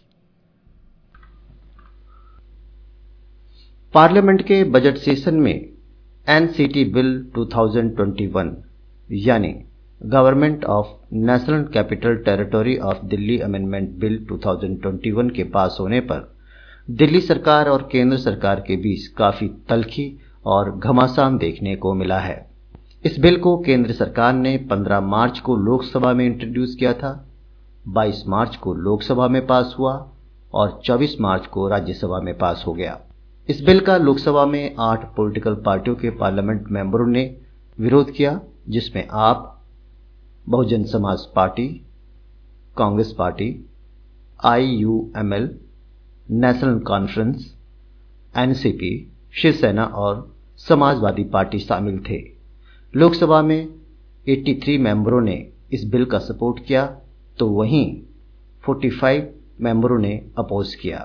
Parliament के बजट सेशन में NCT बिल 2021 यानी government of national capital territory of Delhi amendment bill 2021 के पास होने पर दिल्ली सरकार और केंद्र सरकार के बीच काफी तल्खी और घमासान देखने को मिला है। इस बिल को केंद्र सरकार ने 15 मार्च को लोकसभा में इंट्रोड्यूस किया था, 22 मार्च को लोकसभा में पास हुआ और 24 मार्च को राज्यसभा में पास हो गया। इस बिल का लोकसभा में 8 पॉलिटिकल पार्टियों के पार्लियामेंट मेंबरों ने विरोध किया, जिसमें AAP, Bahujan Samaj party, Congress party, IUML, national conference, NCP, Shivsena और समाजवादी पार्टी शामिल थे। लोकसभा में 83 मेंबरों ने इस बिल का सपोर्ट किया तो वहीं 45 मेंबरों ने अपोज किया।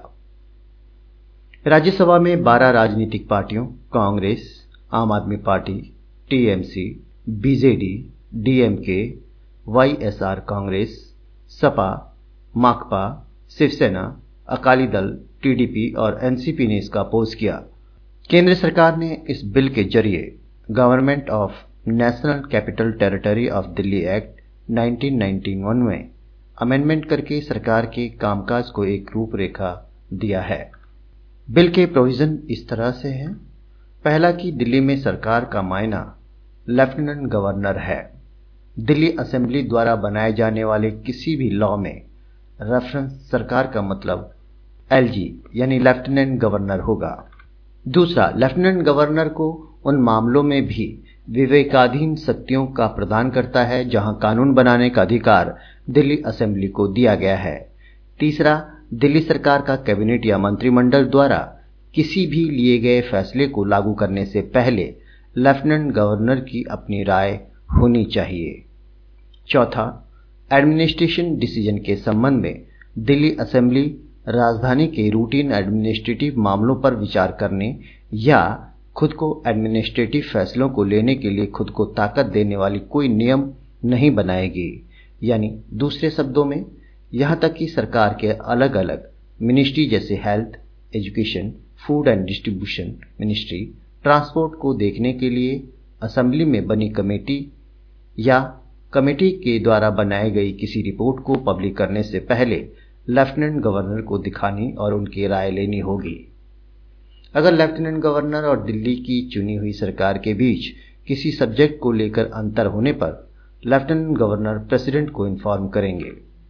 राज्यसभा में 12 राजनीतिक पार्टियों Congress, Aam Aadmi party, TMC, BJD, DMK, YSR Congress, Sapa, Makpa, Shivsena, Akali Dal, TDP और एनसीपी ने इसका अपोज किया। केंद्र सरकार ने इस बिल के जरिए government of national capital territory of Delhi act 1991 में अमेंडमेंट करके सरकार के कामकाज को एक रूपरेखा दिया है। बिल के प्रोविजन इस तरह से हैं। पहला कि दिल्ली में सरकार का मायना लेफ्टिनेंट गवर्नर है। दिल्ली असेंबली द्वारा बनाए जाने वाले किसी भी लॉ में रेफरेंस सरकार का मतलब एलजी यानी लेफ्टिनेंट गवर्नर होगा। दूसरा, लेफ्टिनेंट गवर्नर को उन मामलों में भी विवेकाधीन शक्तियों का प्रदान करता है जहां कानून बनाने का अधिकार दिल्ली असेंबली को दिया गया है। तीसरा, दिल्ली सरकार का कैबिनेट या मंत्रिमंडल द्वारा किसी भी लिए गए फैसले को लागू करने से पहले लेफ्टिनेंट गवर्नर की अपनी राय होनी चाहिए। चौथा, एडमिनिस्ट्रेशन डिसीजन के संबंध में दिल्ली असेंबली राजधानी के रूटीन एडमिनिस्ट्रेटिव मामलों पर विचार करने या खुद को एडमिनिस्ट्रेटिव फैसलों को लेने के लिए खुद को ताकत देने वाली कोई नियम नहीं बनाएगी। यानी दूसरे शब्दों में, यहां तक कि सरकार के अलग अलग मिनिस्ट्री जैसे health, education, food and distribution ministry, transport को देखने के लिए असेंबली में बनी कमेटी या कमेटी के द्वारा बनाई गई किसी रिपोर्ट को पब्लिक करने से पहले लेफ्टिनेंट गवर्नर को दिखानी और उनकी राय लेनी होगी। अगर लेफ्टिनेंट गवर्नर और दिल्ली की चुनी हुई सरकार के बीच किसी सब्जेक्ट को लेकर अंतर होने पर लेफ्टिनेंट गवर्नर प्रेसिडेंट को इन्फॉर्म करेंगे।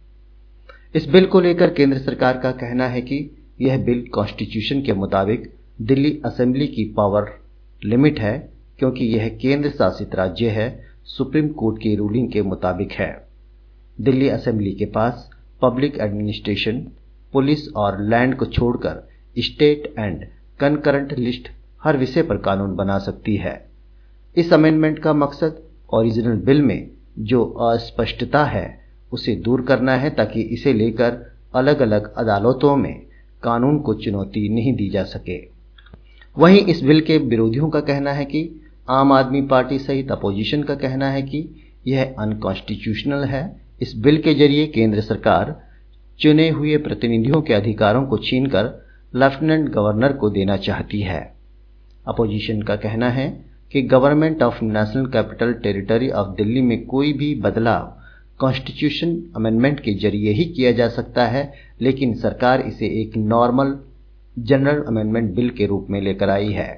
इस बिल को लेकर केंद्र सरकार का कहना है कि यह बिल कॉन्स्टिट्यूशन के मुताबिक दिल्ली असेंबली की पावर लिमिट है क्योंकि यह केंद्र शासित राज्य है, सुप्रीम कोर्ट की रूलिंग के मुताबिक है। दिल्ली असेंबली के पास पब्लिक एडमिनिस्ट्रेशन, पुलिस और लैंड को छोड़कर स्टेट एंड कंकरेंट लिस्ट हर विषय पर कानून बना सकती है। इस अमेंडमेंट का मकसद ओरिजिनल बिल में जो अस्पष्टता है उसे दूर करना है ताकि इसे लेकर अलग अलग अदालतों में कानून को चुनौती नहीं दी जा सके। वहीं इस बिल के विरोधियों का कहना है कि आम आदमी पार्टी सहित अपोजिशन का कहना है कि यह अनकॉन्स्टिट्यूशनल है। इस बिल के जरिए केंद्र सरकार चुने हुए प्रतिनिधियों के अधिकारों को छीनकर लेफ्टिनेंट गवर्नर को देना चाहती है। अपोजिशन का कहना है कि government of national capital territory of Delhi में कोई भी बदलाव कॉन्स्टिट्यूशन अमेंडमेंट के जरिए ही किया जा सकता है, लेकिन सरकार इसे एक नॉर्मल जनरल अमेंडमेंट बिल के रूप में लेकर आई है।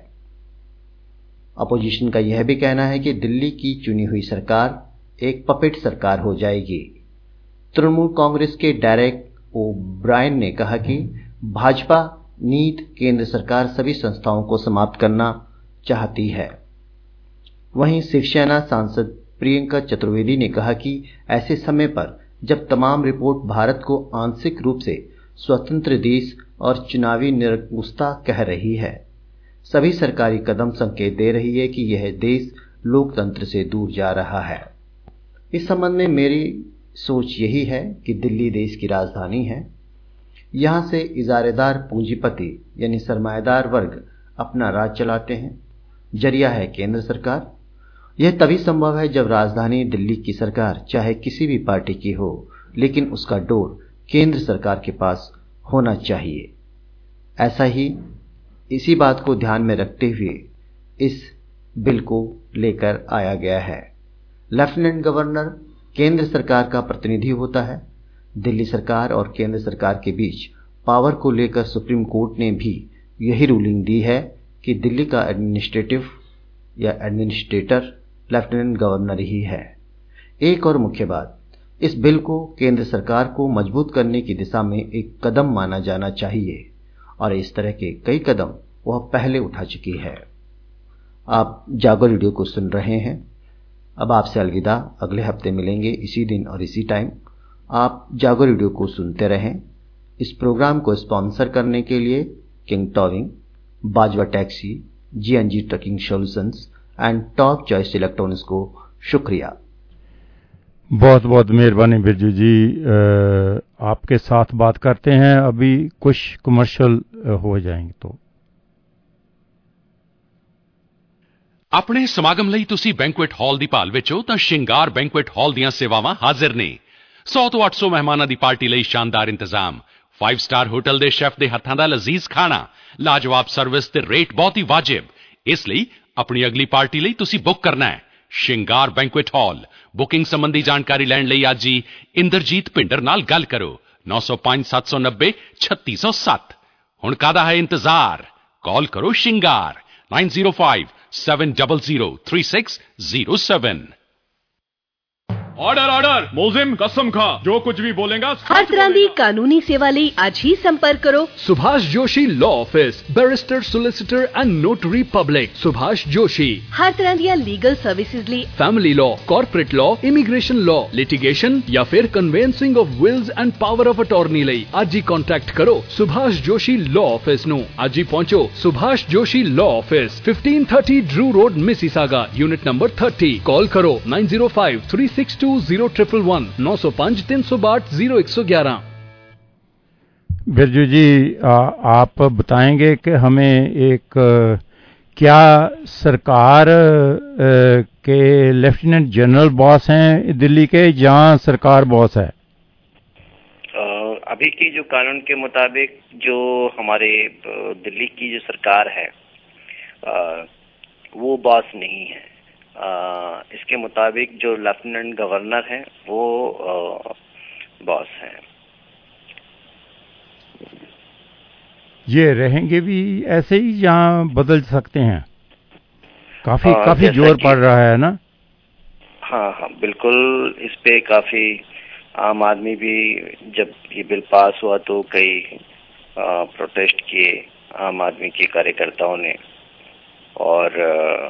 अपोजिशन का यह भी कहना है कि दिल्ली की चुनी हुई सरकार एक पपेट सरकार हो जाएगी। तृणमूल कांग्रेस के डेरेक ओ ब्रायन ने कहा कि भाजपा नीत केंद्र सरकार सभी संस्थाओं को समाप्त करना चाहती है। वहीं शिवसेना सांसद प्रियंका चतुर्वेदी ने कहा कि ऐसे समय पर जब तमाम रिपोर्ट भारत को आंशिक रूप से स्वतंत्र देश और चुनावी निरंकुशता कह रही है, सभी सरकारी कदम संकेत दे रही है कि यह देश लोकतंत्र से दूर जा रहा है। इस संबंध में मेरी सोच यही है कि दिल्ली देश की राजधानी है। यहां से इजारेदार पूंजीपति यानी सरमाएदार वर्ग अपना राज चलाते हैं। जरिया है केंद्र सरकार। यह तभी संभव है जब राजधानी दिल्ली की सरकार चाहे किसी भी पार्टी की हो, लेकिन उसका डोर केंद्र सरकार के पास होना चाहिए। ऐसा ही इसी बात को ध्यान में रखते हुए इस बिल को लेकर आया गया है। लेफ्टिनेंट गवर्नर केंद्र सरकार का प्रतिनिधि होता है। दिल्ली सरकार और केंद्र सरकार के बीच पावर को लेकर सुप्रीम कोर्ट ने भी यही रूलिंग दी है कि दिल्ली का एडमिनिस्ट्रेटिव या एडमिनिस्ट्रेटर लेफ्टिनेंट गवर्नर ही है। एक और मुख्य बात, इस बिल को केंद्र सरकार को मजबूत करने की दिशा में एक कदम माना जाना चाहिए और इस तरह के कई कदम वह पहले उठा चुकी है। आप जागो रेडियो को सुन रहे हैं। अब आपसे अलविदा। अगले हफ्ते मिलेंगे इसी दिन और इसी टाइम। आप जागो रेडियो को सुनते रहें। इस प्रोग्राम को स्पॉन्सर करने के लिए king towing, Bajwa taxi, GNG trucking solutions and top choice electronics को शुक्रिया। बहुत बहुत मेहरबानी बिरजू जी। आपके साथ बात करते हैं, अभी कुछ कमर्शियल हो जाएंगे तो। ਆਪਣੇ ਸਮਾਗਮ ਲਈ ਤੁਸੀਂ ਬੈਂਕੁਏਟ ਹਾਲ ਦੀ ਭਾਲ ਵਿੱਚ ਹੋ ਤਾਂ ਸ਼ਿੰਗਾਰ ਬੈਂਕੁਏਟ ਹਾਲ ਦੀਆਂ ਸੇਵਾਵਾਂ ਹਾਜ਼ਰ ਨੇ। 100 ਤੋਂ 800 ਮਹਿਮਾਨਾਂ ਦੀ ਪਾਰਟੀ ਲਈ ਸ਼ਾਨਦਾਰ ਇੰਤਜ਼ਾਮ, 5 ਸਟਾਰ ਹੋਟਲ ਦੇ ਸ਼ੈਫ ਦੇ ਹੱਥਾਂ ਦਾ ਲਜ਼ੀਜ਼ ਖਾਣਾ, ਲਾਜਵਾਬ ਸਰਵਿਸ ਤੇ ਰੇਟ ਬਹੁਤ ਹੀ ਵਾਜਿਬ। ਇਸ ਲਈ ਆਪਣੀ ਅਗਲੀ ਪਾਰਟੀ ਲਈ ਤੁਸੀਂ ਬੁੱਕ ਕਰਨਾ ਹੈ ਸ਼ਿੰਗਾਰ ਬੈਂਕੁਏਟ ਹਾਲ। ਬੁਕਿੰਗ ਸੰਬੰਧੀ ਜਾਣਕਾਰੀ ਲੈਣ ਲਈ ਅੱਜ ਹੀ ਇੰਦਰਜੀਤ ਭਿੰਡਰ ਨਾਲ ਗੱਲ ਕਰੋ 905 790 3607। ਹੁਣ ਕਾਹਦਾ ਹੈ ਇੰਤਜ਼ਾਰ, ਕਾਲ ਕਰੋ ਸ਼ਿੰਗਾਰ 905 700 3607। ऑर्डर ऑर्डर मोजिम कसम खा जो कुछ भी बोलेगा हर तरह की कानूनी सेवा ਲਈ ਅੱਜ ਹੀ ਸੰਪਰਕ ਕਰੋ Subhash Joshi law office, barrister, solicitor and notary public. Subhash Joshi हर तरह ਦੀਆਂ ਲੀਗਲ ਸਰਵਿਸਿਜ਼ ਲਈ family law, corporate law, immigration law, litigation या फिर conveyancing of wills and power of attorney ਲਈ ਅੱਜ ਹੀ कांटेक्ट करो सुभाष जोशी लॉ ऑफिस ਨੂੰ। ਅੱਜ ਹੀ पहुंचो Subhash Joshi law office, 1530 Drew road, Mississauga, unit number 30। Call करो 905 362 0111 905 362 0111। बिरजू जी आप बताएंगे कि हमें एक क्या सरकार के लेफ्टिनेंट जनरल बॉस हैं दिल्ली के या सरकार बॉस है? अभी की जो कानून के मुताबिक जो हमारे दिल्ली की जो सरकार है वो बॉस नहीं है। इसके मुताबिक जो लेफ्टिनेंट गवर्नर हैं वो बॉस हैं। ये रहेंगे भी ऐसे ही या बदल सकते हैं? काफी जोर पड़ रहा है ना? हाँ हाँ बिल्कुल, इस पे काफी आम आदमी भी, जब ये बिल पास हुआ तो कई प्रोटेस्ट किए आम आदमी के कार्यकर्ताओं ने, और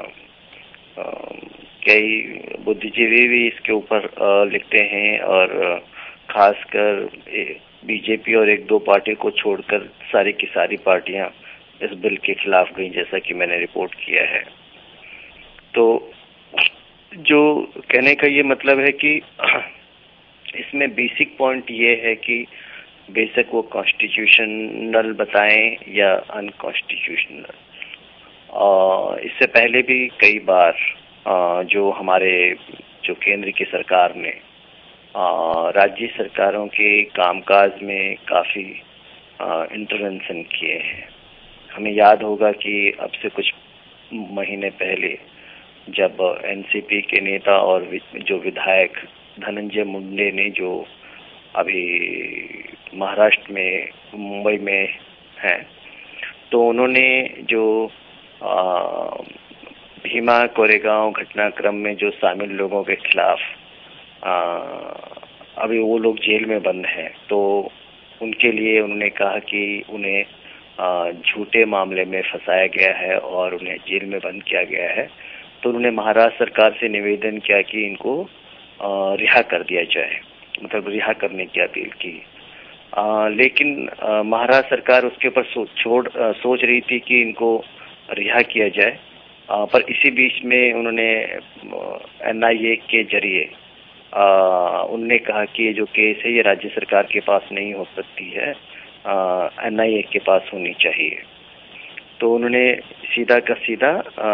कई बुद्धिजीवी भी इसके ऊपर लिखते हैं, और खासकर बीजेपी और एक दो पार्टी को छोड़कर सारी की सारी पार्टियां इस बिल के खिलाफ गई, जैसा कि मैंने रिपोर्ट किया है। तो जो कहने का ये मतलब है कि इसमें बेसिक पॉइंट ये है कि बेशक वो कॉन्स्टिट्यूशनल बताएं या अनकॉन्स्टिट्यूशनल। इससे पहले भी कई बार जो हमारे जो केंद्र की सरकार ने राज्य सरकारों के कामकाज में काफ़ी इंटरवेंशन किए हैं। हमें याद होगा कि अब से कुछ महीने पहले जब एनसीपी के नेता और जो विधायक धनंजय मुंडे ने, जो अभी महाराष्ट्र में मुंबई में हैं, तो उन्होंने जो भीमा कोरेगांव घटनाक्रम में जो शामिल लोगों के खिलाफ अभी वो लोग जेल में बंद हैं, तो उनके लिए उन्होंने कहा कि उन्हें झूठे मामले में फंसाया गया है और उन्हें जेल में बंद किया गया है। तो उन्होंने महाराष्ट्र सरकार से निवेदन किया कि इनको रिहा कर दिया जाए, मतलब रिहा करने की अपील की। लेकिन महाराष्ट्र सरकार उसके ऊपर सोच रही थी कि इनको रिहा किया जाए, पर इसी बीच में उन्होंने NIA के जरिए उन्होंने कहा कि ये जो केस है ये राज्य सरकार के पास नहीं हो सकती है, NIA के पास होनी चाहिए। तो उन्होंने सीधा का सीधा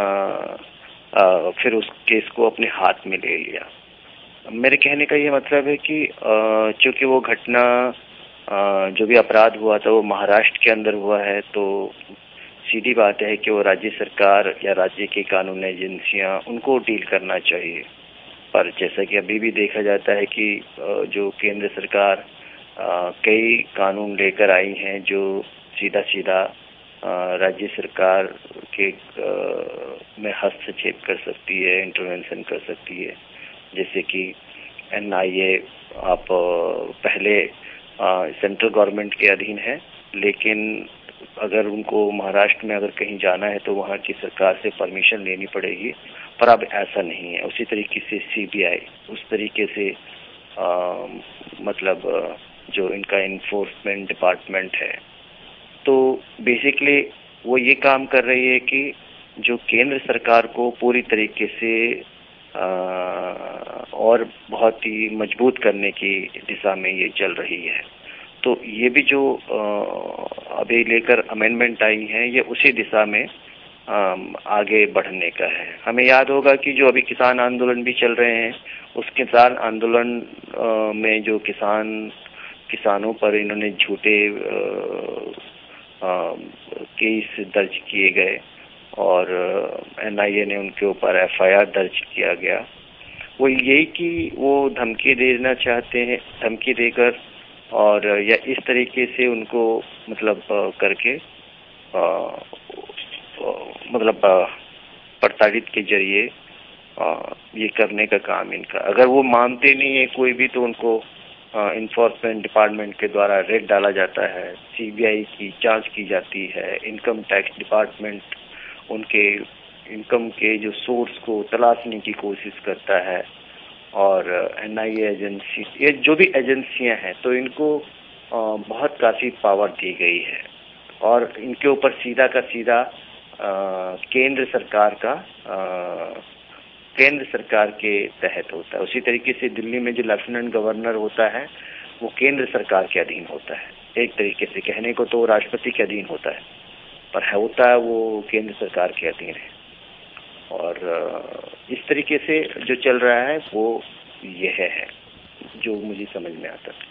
फिर उस केस को अपने हाथ में ले लिया। मेरे कहने का ये मतलब है कि चूंकि वो घटना जो भी अपराध हुआ था वो महाराष्ट्र के अंदर हुआ है, तो सीधी बात है कि वो राज्य सरकार या राज्य की कानून एजेंसियां उनको डील करना चाहिए। पर जैसा कि अभी भी देखा जाता है कि जो केंद्र सरकार कई कानून लेकर आई हैं जो सीधा सीधा राज्य सरकार के में हस्तक्षेप कर सकती है, इंटरवेंशन कर सकती है। जैसे कि NIA आप पहले सेंट्रल गवर्नमेंट के अधीन है, लेकिन अगर उनको महाराष्ट्र में अगर कहीं जाना है तो वहाँ की सरकार से परमिशन लेनी पड़ेगी, पर अब ऐसा नहीं है। उसी तरीके से CBI उस तरीके से मतलब जो इनका इन्फोर्समेंट डिपार्टमेंट है। तो बेसिकली वो ये काम कर रही है कि जो केंद्र सरकार को पूरी तरीके से और बहुत ही मजबूत करने की दिशा में ये चल रही है। तो ये भी जो अभी लेकर अमेंडमेंट आई है, ये उसी दिशा में आगे बढ़ने का है। हमें याद होगा कि जो अभी किसान आंदोलन भी चल रहे हैं, उस किसान आंदोलन में जो किसानों पर इन्होंने झूठे केस दर्ज किए गए और NIA ने उनके ऊपर FIR दर्ज किया गया, वो यही कि वो धमकी देना चाहते हैं, धमकी देकर और या इस तरीके से उनको मतलब करके मतलब प्रताड़ित के जरिए ये करने का काम इनका। अगर वो मानते नहीं है कोई भी, तो उनको इन्फोर्समेंट डिपार्टमेंट के द्वारा रेड डाला जाता है, CBI की जांच की जाती है, इनकम टैक्स डिपार्टमेंट उनके इनकम के जो सोर्स को तलाशने की कोशिश करता है, और NIA एजेंसी, ये जो भी एजेंसियां हैं, तो इनको बहुत काफ़ी पावर दी गई है और इनके ऊपर सीधा का सीधा केंद्र सरकार के तहत होता है। उसी तरीके से दिल्ली में जो लेफ्टिनेंट गवर्नर होता है, वो केंद्र सरकार के अधीन होता है। एक तरीके से कहने को तो राष्ट्रपति के अधीन होता है, पर होता है वो केंद्र सरकार के अधीन है। और इस तरीके से जो चल रहा है वो यह है जो मुझे समझ में आता है।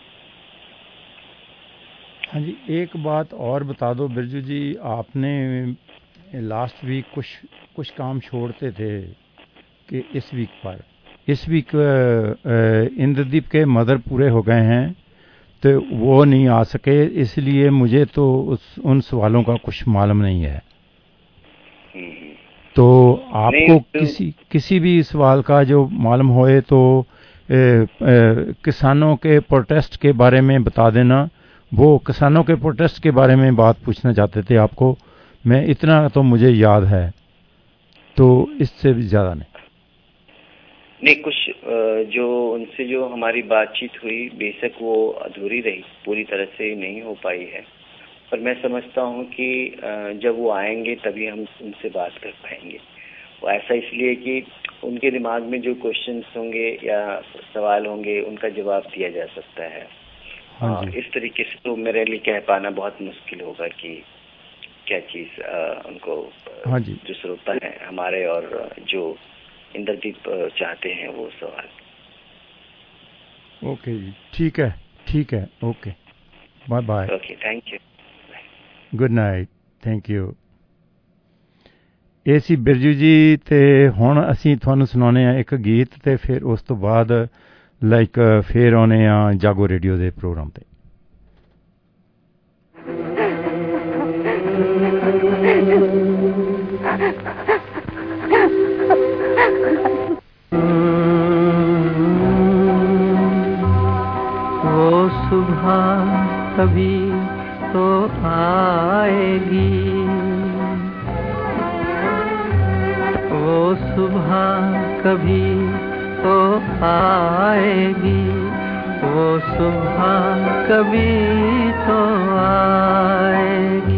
हाँ जी, एक बात और बता दो बिरजू जी, आपने लास्ट वीक कुछ काम छोड़ते थे कि इस वीक इंद्रदीप के मदर पूरे हो गए हैं, तो वो नहीं आ सके, इसलिए मुझे तो उन सवालों का कुछ मालूम नहीं है। तो आपको किसी भी सवाल का जो मालूम होए तो किसानों के प्रोटेस्ट के बारे में बता देना। वो किसानों के प्रोटेस्ट के बारे में बात पूछना चाहते थे आपको, मैं इतना तो मुझे याद है, तो इससे भी ज़्यादा नहीं। कुछ जो उनसे जो हमारी बातचीत हुई, बेशक वो अधूरी रही, पूरी तरह से नहीं हो पाई है, पर मैं समझता हूँ कि जब वो आएंगे तभी हम उनसे बात कर पाएंगे। वो ऐसा इसलिए कि उनके दिमाग में जो क्वेश्चंस होंगे या सवाल होंगे, उनका जवाब दिया जा सकता है। इस तरीके से तो मेरे लिए कह पाना बहुत मुश्किल होगा कि क्या चीज़ उनको जो श्रोता है हमारे और जो इंद्रदीप चाहते हैं वो सवाल। ओके जी, ठीक है, okay, bye bye. Okay, thank you, good night, thank you. ਇਹ ਸੀ ਬਿਰਜੂ ਜੀ, ਤੇ ਹੁਣ ਅਸੀਂ ਤੁਹਾਨੂੰ ਸੁਣਾਉਂਦੇ ਹਾਂ ਇੱਕ ਗੀਤ, ਤੇ ਫਿਰ ਉਸ ਤੋਂ ਬਾਅਦ ਫਿਰ ਆਉਣੇ ਆ ਜਾਗੋ ਰੇਡੀਓ ਦੇ ਪ੍ਰੋਗਰਾਮ ਤੇ। वो सुबह कभी तो आएगी, वो सुबह कभी तो आएगी, वो सुबह कभी तो आएगी।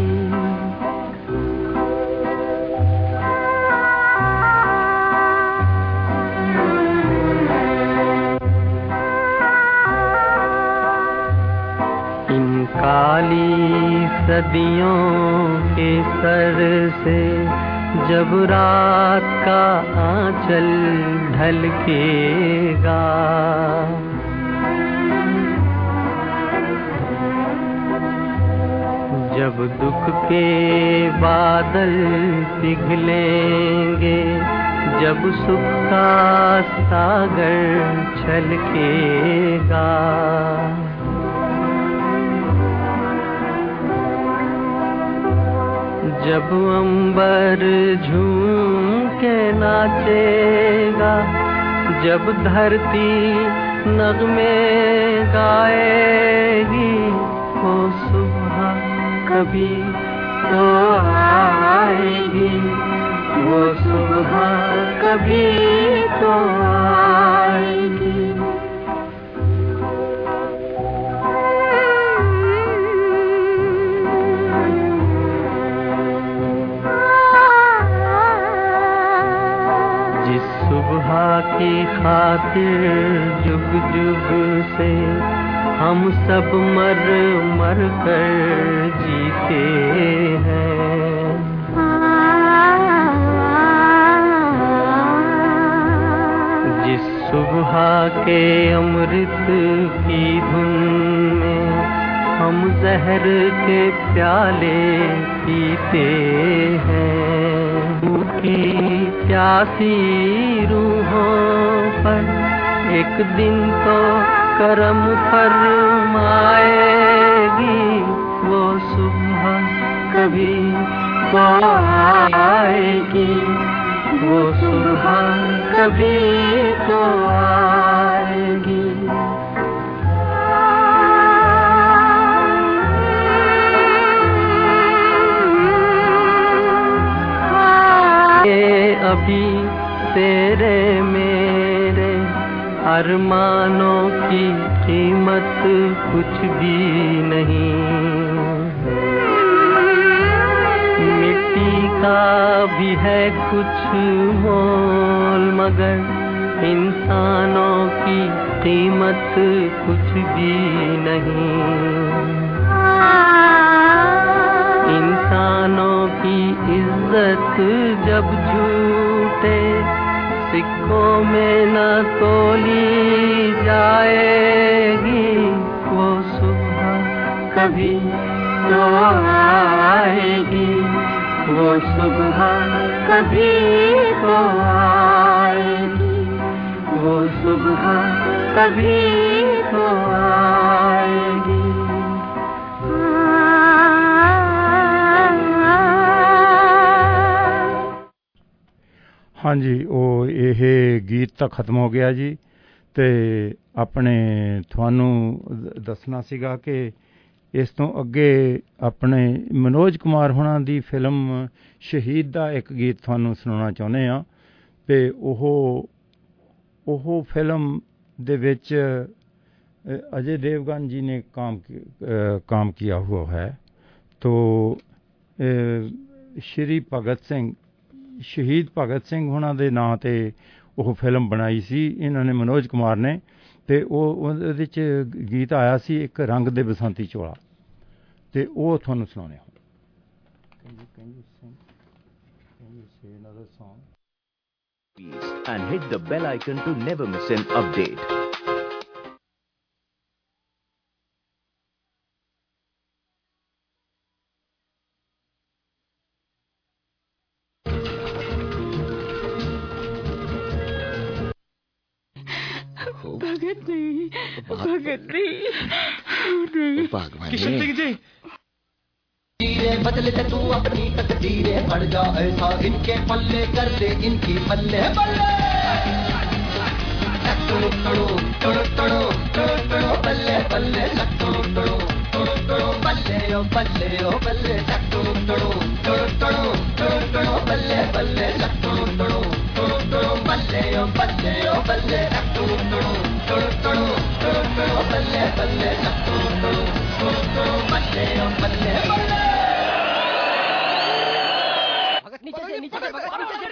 इन काली सदियों के सर से जब रात का आंचल ढलकेगा, जब दुख के बादल पिघलेंगे, जब सुख का सागर छलकेगा, जब अंबर झूम के नाचेगा, जब धरती नगमे गाएगी, वो सुबह कभी तो आएगी, वो सुबह कभी तो आएगी। हम सब मर मर कर जीते हैं। जिस सुबह के अमृत की धुन में हम जहर के प्याले पीते हैं। की प्यासी रूहों पर एक दिन तो करम फरमाएगी। वो सुबह कभी तो आएगी, वो सुबह कभी तो आएगी। अभी तेरे मेरे अरमानों की कीमत कुछ भी नहीं। मिट्टी का भी है कुछ मोल, मगर इंसानों की कीमत कुछ भी नहीं। इंसानों की इज्जत जब झूठे सिक्कों में न तोली जाएगी। वो सुबह कभी तो आएगी, वो सुबह कभी तो आएगी, वो सुबह कभी तो आएगी। हाँ जी, वो ये गीत तो खत्म हो गया जी। ते अपने थानू दसना सीगा कि इस तो अगे अपने मनोज कुमार होना दी फिल्म शहीद दा एक गीत थानू सुनाना चाहुंदे आ। ते ओह फिल्म दे विच अजय देवगन जी ने काम किया हुआ है। तो श्री भगत सिंह, शहीद भगत सिंह होना दे नां ते ਉਹ ਫਿਲਮ ਬਣਾਈ ਸੀ ਇਹਨਾਂ ਨੇ, मनोज कुमार ने। ਤੇ ਉਹਦੇ ਵਿੱਚ ਗੀਤ ਆਇਆ ਸੀ ਇੱਕ ਰੰਗ ਦੇ ਬਸੰਤੀ ਚੋਲਾ, ਤੇ ਉਹ ਤੁਹਾਨੂੰ ਸੁਣਾਉਂਦੇ ਹਾਂ। Can you say another song? And hit the bell icon to never miss an update. भगत नहीं, भगत नहीं। किशन सिंह जी, बदले तू अपनी तकदीरें, पड़ जा ऐसा इनके पल्ले, कर दे इनकी पल्ले बल्ले। टड़ो टड़ो टड़ो टड़ो टड़ो बल्ले बल्ले, टड़ो टड़ो टड़ो टड़ो बल्ले ओ बल्ले ओ बल्ले, टड़ो टड़ो टड़ो टड़ो टड़ो बल्ले बल्ले, टड़ो टड़ो टड़ो टड़ो बल्ले ओ बल्ले ओ बल्ले, टड़ो टड़ो टड़ो टड़ो टड़ो बल्ले बल्ले, टड़ो टड़ो टड़ो टड़ो बल्ले ओ बल्ले बल्ले। नीचे से भगत नीचे से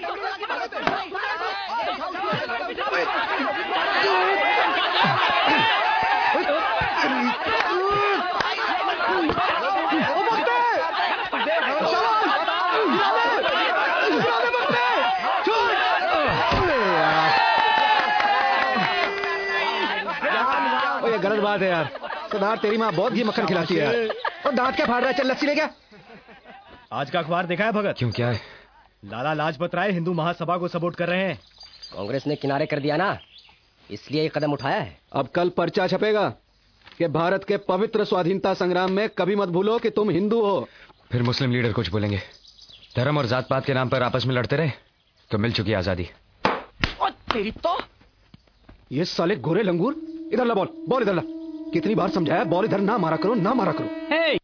ये गलत बात है यार। सरदार तेरी माँ बहुत घी मक्खन खिलाती है यार। और दांत क्या फाड़ रहा है? चल लस्सी ले क्या? आज का अखबार देखा है भगत? क्यों, क्या है? लाला लाजपत राय हिंदू महासभा को सपोर्ट कर रहे हैं। कांग्रेस ने किनारे कर दिया ना, इसलिए ये कदम उठाया है। अब कल पर्चा छपेगा कि भारत के पवित्र स्वाधीनता संग्राम में कभी मत भूलो कि तुम हिंदू हो। फिर मुस्लिम लीडर कुछ बोलेंगे, धर्म और जात पात के नाम पर आपस में लड़ते रहे तो मिल चुकी आजादी। और तेरी तो ये साले गोरे लंगूर, इधर ला बॉल, बॉल इधर ला। कितनी बार समझाया बॉल इधर ना मारा करो, ना मारा करो।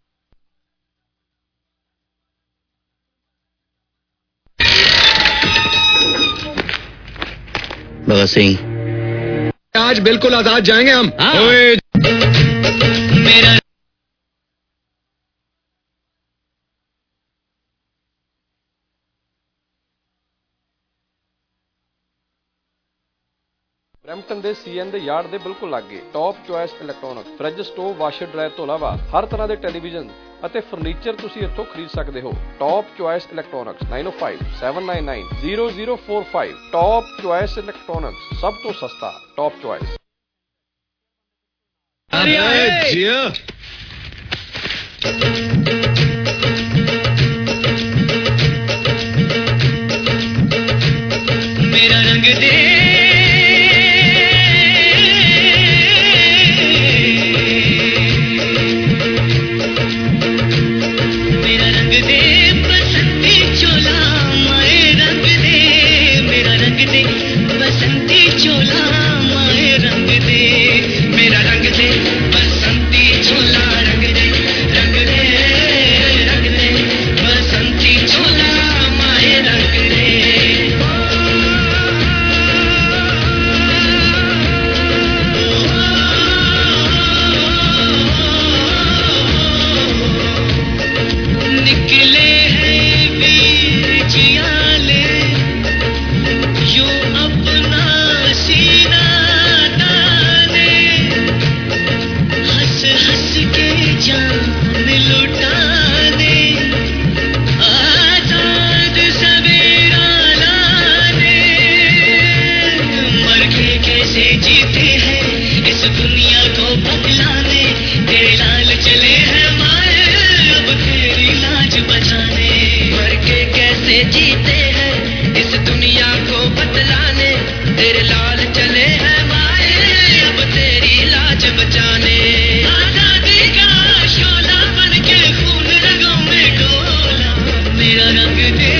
भगत सिंह, आज बिल्कुल आजाद जाएंगे हम। मेरा ਬਰੈਂਪਟਨ ਦੇ ਸੀਐਨ ਦੇ ਯਾਰਡ ਦੇ ਬਿਲਕੁਲ ਲਾਗੇ top choice electronics, fridge, stove, washer, dryer ਤੋਂ ਇਲਾਵਾ ਹਰ ਤਰ੍ਹਾਂ ਦੇ ਟੈਲੀਵਿਜ਼ਨ ਅਤੇ ਫਰਨੀਚਰ ਤੁਸੀਂ ਇੱਥੋਂ ਖਰੀਦ ਸਕਦੇ ਹੋ। Top choice electronics 9057990045 top choice electronics, ਸਭ ਤੋਂ ਸਸਤਾ ਟੌਪ ਚੁਆਇਸ। मेरा रंग दे मेरा रंग दे बसंती चोला माए रंग दे मेरा रंग दे बसंती चोला माए रंग दे मेरा रंग दे बसंती चोला रंग दे बसंती चोला माए रंग दे। निकले हैं वीर जियाले जो अपना सीना ताने हंस हंस के जान लुटाने आजाद सवेरा लाने मर के कैसे जीते हैं इस दुनिया को बदलाने तेरे लाल चले हैं माए अब तेरी लाज बचाने मर के कैसे जीते हैं इस दुनिया को बदलाने तेरे लाल चले हैं माए अब तेरी लाज बचाने आजादी का शोला बन के खून रगों में डोला मेरा रंग दे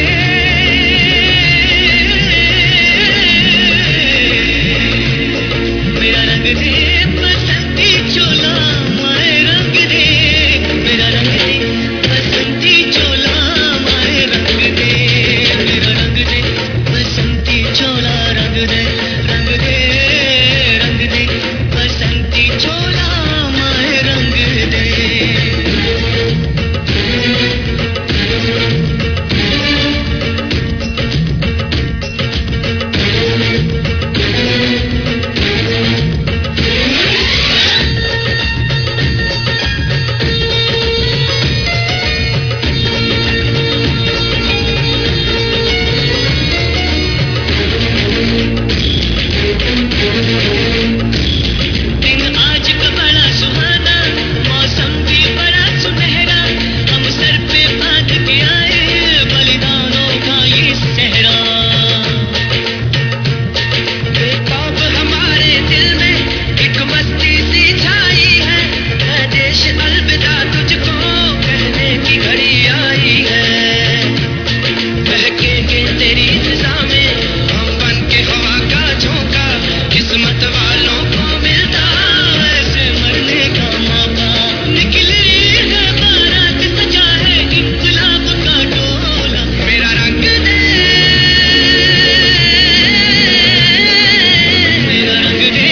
मेरा रंग दे बसंती चोला माए रंग दे मेरा रंग दे बसंती चोला माए रंग दे मेरा रंग दे बसंती चोला रंग दे रंग दे रंग दे बसंती चोला माए रंग दे। दिन आज का बड़ा सुहाना मौसम भी बड़ा सुनहरा हम सर पे बांध के आए बलिदानों का ये सहरा बेताब हमारे दिल में एक मस्ती सी छाई है देश अलविदा तुझको कहने की घड़ी आई है बहकेंगे तेरी फिजा में हम बन के हवा का झोंका किस्मत वालों को मिलता ऐसे मरने का मौका निकली है बारात सजा है इंकलाब का डोला मेरा रंग दे मेरा रंग दे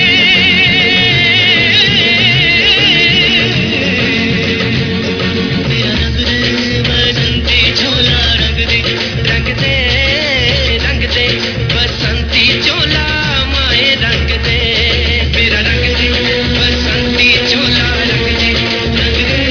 मेरा रंग दे बसंती चोला रंग दे रंग दे रंग दे बसंती चोला माए रंग दे मेरा रंग दे बसंती चोला रंग दे रंग दे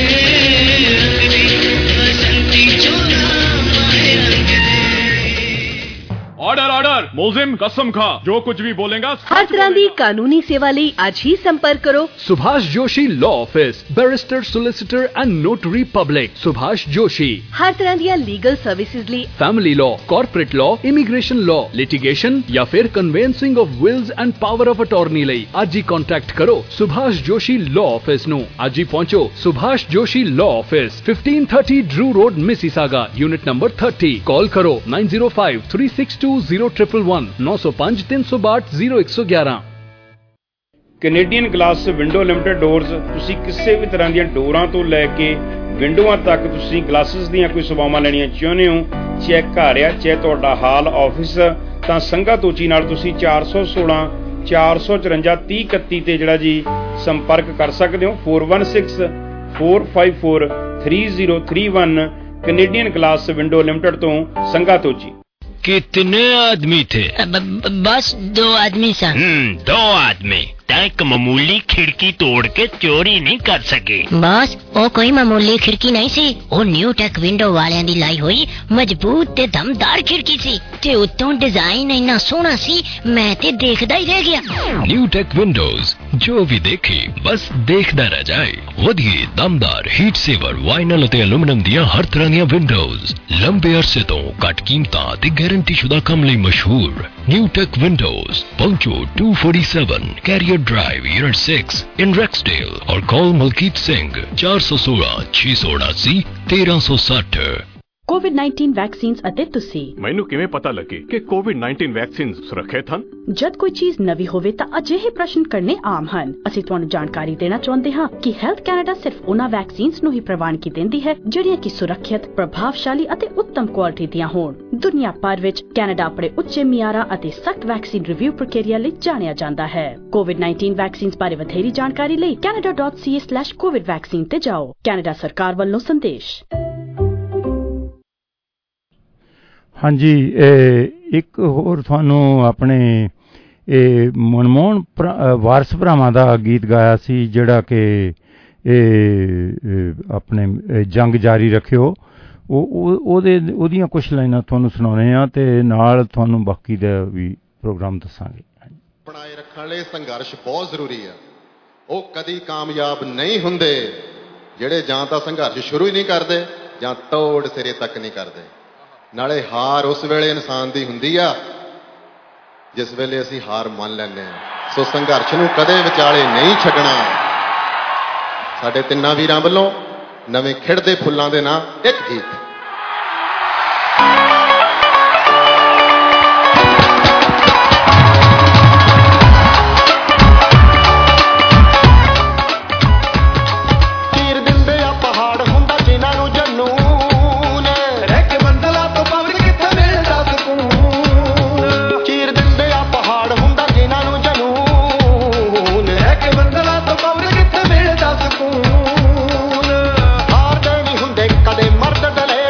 बसंती चोला माए रंग दे। ऑर्डर ऑर्डर मुलजिम कसम खा जो कुछ भी बोलेगा हर तरह की कानूनी सेवा ਲਈ आज ही संपर्क करो Subhash Joshi law office barrister solicitor and notary public Subhash Joshi हर तरह दी लीगल सर्विसेज ਲਈ family law corporate law immigration law litigation या फिर conveyancing of wills and power of attorney ਲਈ आज ही कॉन्टैक्ट करो सुभाष जोशी लॉ ऑफिस ਨੂੰ आज ही पहुंचो Subhash Joshi law office 1530 Drew road Mississauga unit number 30 call करो 9053620111 905 362 0111। Canadian glass window limited doors ਤੁਸੀਂ ਕਿਸੇ ਵੀ ਤਰ੍ਹਾਂ ਦੀਆਂ ਡੋਰਾਂ ਤੋਂ ਲੈ ਕੇ ਵਿੰਡੋਆਂ ਤੱਕ ਤੁਸੀਂ ਗਲਾਸਿਸ ਦੀਆਂ ਕੋਈ ਸੇਵਾਵਾਂ ਲੈਣੀਆਂ ਚਾਹੁੰਦੇ ਹੋ ਚੈੱਕ ਘਰ ਆ ਚਾਹੇ ਤੁਹਾਡਾ ਹਾਲ ਆਫਿਸ ਤਾਂ ਸੰਘਾ ਤੋਚੀ ਨਾਲ ਤੁਸੀਂ 416 454 3031 ਤੇ ਜਿਹੜਾ ਜੀ ਸੰਪਰਕ ਕਰ ਸਕਦੇ ਹੋ 416 454 3031 ਕੈਨੇਡੀਅਨ ਗਲਾਸ ਵਿੰਡੋ ਲਿਮਟਿਡ ਤੋਂ ਸੰਘਾ ਤੋਚੀ। कितने आदमी थे? बस 2 आदमी सा। 2 आदमी। एक मामूली खिड़की तोड़ के चोरी नहीं कर सके? बस वो कोई मामूली खिड़की नहीं सी, वो न्यू टेक विंडो वालियां दी लाई हुई मजबूत ते दमदार खिड़की सी ते उत्तों डिजाइन इन्ना सोहना सी मैं ते देखदा ही रह गया। न्यू टेक विंडोज, जो भी देखे बस देखदा रह जाए। वधिए दमदार हीट सेवर वाइनल ते एल्यूमिनियम दियां हर तरह दियां विंडोज लंबे अरसे तो घट कीमतां ते गारंटी शुदा काम लई मशहूर। न्यू टेक विंडोज पहुंचो 247 carrier drive unit 6 in Rexdale और कॉल मलकीत सिंह 416 679 1360। ਕੋਵਿਡ-19 ਵੈਕਸੀਨਸ ਅਤੇ ਤੁਸੀਂ ਮੈਨੂੰ ਕਿਵੇਂ ਪਤਾ ਲੱਗੇ ਕਿ ਕੋਵਿਡ-19 ਵੈਕਸੀਨ ਸੁਰੱਖਿਅਤ ਹਨ? ਜਦ ਕੋਈ ਚੀਜ਼ ਨਵੀਂ ਹੋਵੇ ਤਾਂ ਅਜਿਹੇ ਪ੍ਰਸ਼ਨ ਕਰਨੇ ਆਮ ਹਨ। ਅਸੀਂ ਤੁਹਾਨੂੰ ਜਾਣਕਾਰੀ ਦੇਣਾ ਚਾਹੁੰਦੇ ਹਾਂ ਕਿ ਹੈਲਥ ਕੈਨੇਡਾ ਸਿਰਫ ਉਹਨਾਂ ਵੈਕਸੀਨਸ ਨੂੰ ਹੀ ਪ੍ਰਵਾਨਗੀ ਦਿੰਦੀ ਹੈ ਜਿਹੜੀਆਂ ਕਿ ਸੁਰੱਖਿਅਤ, ਪ੍ਰਭਾਵਸ਼ਾਲੀ ਅਤੇ ਉੱਤਮ ਕੁਆਲਿਟੀ ਦੀਆਂ ਹੋਣ। ਦੁਨੀਆ ਭਰ ਵਿੱਚ ਕੈਨੇਡਾ ਆਪਣੇ ਉੱਚੇ ਮਿਆਰਾਂ ਅਤੇ ਸਖਤ ਵੈਕਸੀਨ ਰਿਵਿਊ ਪ੍ਰਕਿਰਿਆ ਲਈ ਜਾਣਿਆ ਜਾਂਦਾ ਹੈ। ਕੋਵਿਡ-19 ਵੈਕਸੀਨਸ ਬਾਰੇ ਵਧੇਰੀ ਜਾਣਕਾਰੀ ਲਈ canada.ca/covid vaccine ਤੇ ਜਾਓ। ਕੈਨੇਡਾ ਸਰਕਾਰ ਵੱਲੋਂ ਸੰਦੇਸ਼। ਹਾਂਜੀ, ਇੱਕ ਹੋਰ ਤੁਹਾਨੂੰ ਆਪਣੇ ਇਹ ਮਨਮੋਹਨ ਵਾਰਸ ਭਰਾਵਾਂ ਦਾ ਗੀਤ ਗਾਇਆ ਸੀ ਜਿਹੜਾ ਕਿ ਆਪਣੇ ਜੰਗ ਜਾਰੀ ਰੱਖਿਓ, ਉਹਦੀਆਂ ਕੁਛ ਲਾਈਨਾਂ ਤੁਹਾਨੂੰ ਸੁਣਾਉਣੇ ਆ ਤੇ ਨਾਲ ਤੁਹਾਨੂੰ ਬਾਕੀ ਦਾ ਵੀ ਪ੍ਰੋਗਰਾਮ ਦੱਸਾਂਗੇ। ਬਣਾਏ ਰੱਖਣ ਲਈ ਸੰਘਰਸ਼ ਬਹੁਤ ਜ਼ਰੂਰੀ ਆ। ਉਹ ਕਦੀ ਕਾਮਯਾਬ ਨਹੀਂ ਹੁੰਦੇ ਜਿਹੜੇ ਜਾਂ ਤਾਂ ਸੰਘਰਸ਼ ਸ਼ੁਰੂ ਹੀ ਨਹੀਂ ਕਰਦੇ ਜਾਂ ਤੋੜ ਸਿਰੇ ਤੱਕ ਨਹੀਂ ਕਰਦੇ। ਨਾਲੇ ਹਾਰ ਉਸ ਵੇਲੇ ਇਨਸਾਨ ਦੀ ਹੁੰਦੀ ਆ ਜਿਸ ਵੇਲੇ ਅਸੀਂ ਹਾਰ ਮੰਨ ਲੈਂਦੇ ਹਾਂ। ਸੋ ਸੰਘਰਸ਼ ਨੂੰ ਕਦੇ ਵਿਚਾਲੇ ਨਹੀਂ ਛੱਡਣਾ। ਸਾਡੇ ਤਿੰਨਾਂ ਵੀਰਾਂ ਵੱਲੋਂ ਨਵੇਂ ਖਿੜਦੇ ਫੁੱਲਾਂ ਦੇ ਨਾਂ ਇੱਕ ਗੀਤ। ਹਾਰਦੇ ਨਹੀਂ ਹੁੰਦੇ ਕਦੇ ਮਰਦ ਦਲੇਰ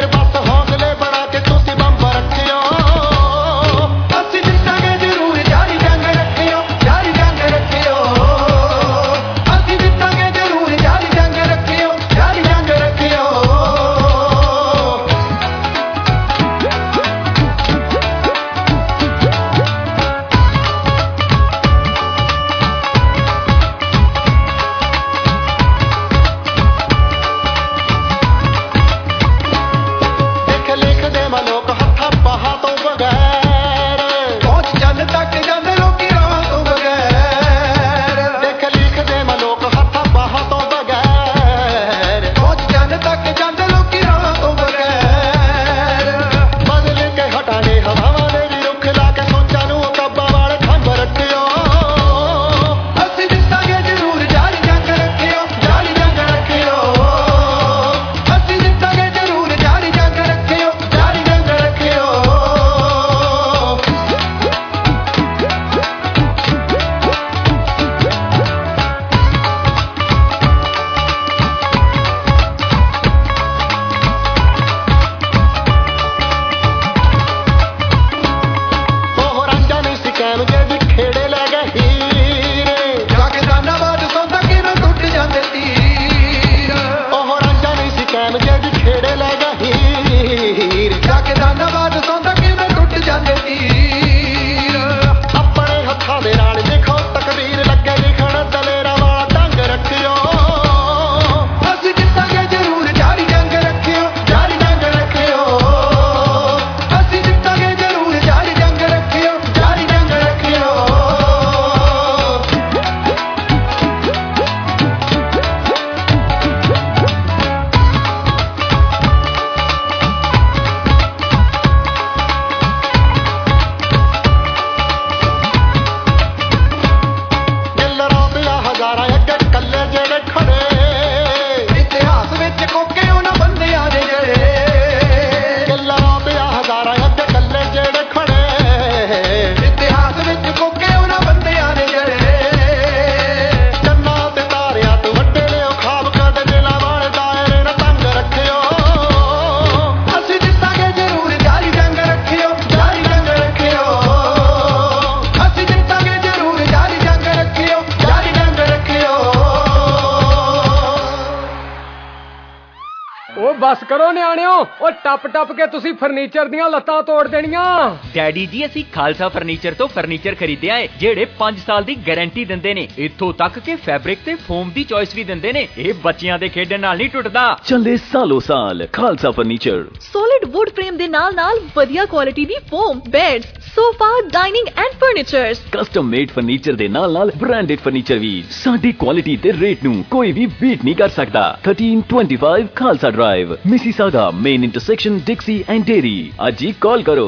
ਉਹ ਬਸ ਕਰੋ ਨਿਆਣਿਓ, ਉਹ ਟੱਪ ਟੱਪ ਕੇ ਤੁਸੀਂ ਫਰਨੀਚਰ ਦੀਆਂ ਲੱਤਾਂ ਤੋੜ ਦੇਣੀਆਂ। ਡੈਡੀ ਜੀ ਅਸੀਂ ਖਾਲਸਾ ਫਰਨੀਚਰ ਤੋਂ ਫਰਨੀਚਰ ਖਰੀਦਿਆ ਏ ਜਿਹੜੇ 5 ਸਾਲ ਦੀ ਗਾਰੰਟੀ ਦਿੰਦੇ ਨੇ, ਇੱਥੋਂ ਤੱਕ ਕਿ ਫੈਬਰਿਕ ਤੇ ਫੋਮ ਦੀ ਚੋਇਸ ਵੀ ਦਿੰਦੇ ਨੇ। ਇਹ ਬੱਚਿਆਂ ਦੇ ਖੇਡਣ ਨਾਲ ਨਹੀਂ ਟੁੱਟਦਾ। ਚੱਲੇ ਸਾਲੋ ਸਾਲ Khalsa furniture. Solid wood frame ਦੇ ਨਾਲ ਵਧੀਆ ਕੁਆਲਿਟੀ ਦੀ foam, beds, sofa, dining and furnitures. Custom made furniture ਦੇ ਨਾਲ ਬ੍ਰਾਂਡਡ ਫਰਨੀਚਰ ਵੀ। ਸਾਡੀ ਕੁਆਲਿਟੀ ਤੇ ਰੇਟ ਨੂੰ ਕੋਈ ਵੀ ਬੀਟ ਨਹੀਂ ਕਰ ਸਕਦਾ। 1325 Khalsa drive, Mississauga main intersection, Dixie and Derry. ਅੱਜ ਹੀ ਕਾਲ ਕਰੋ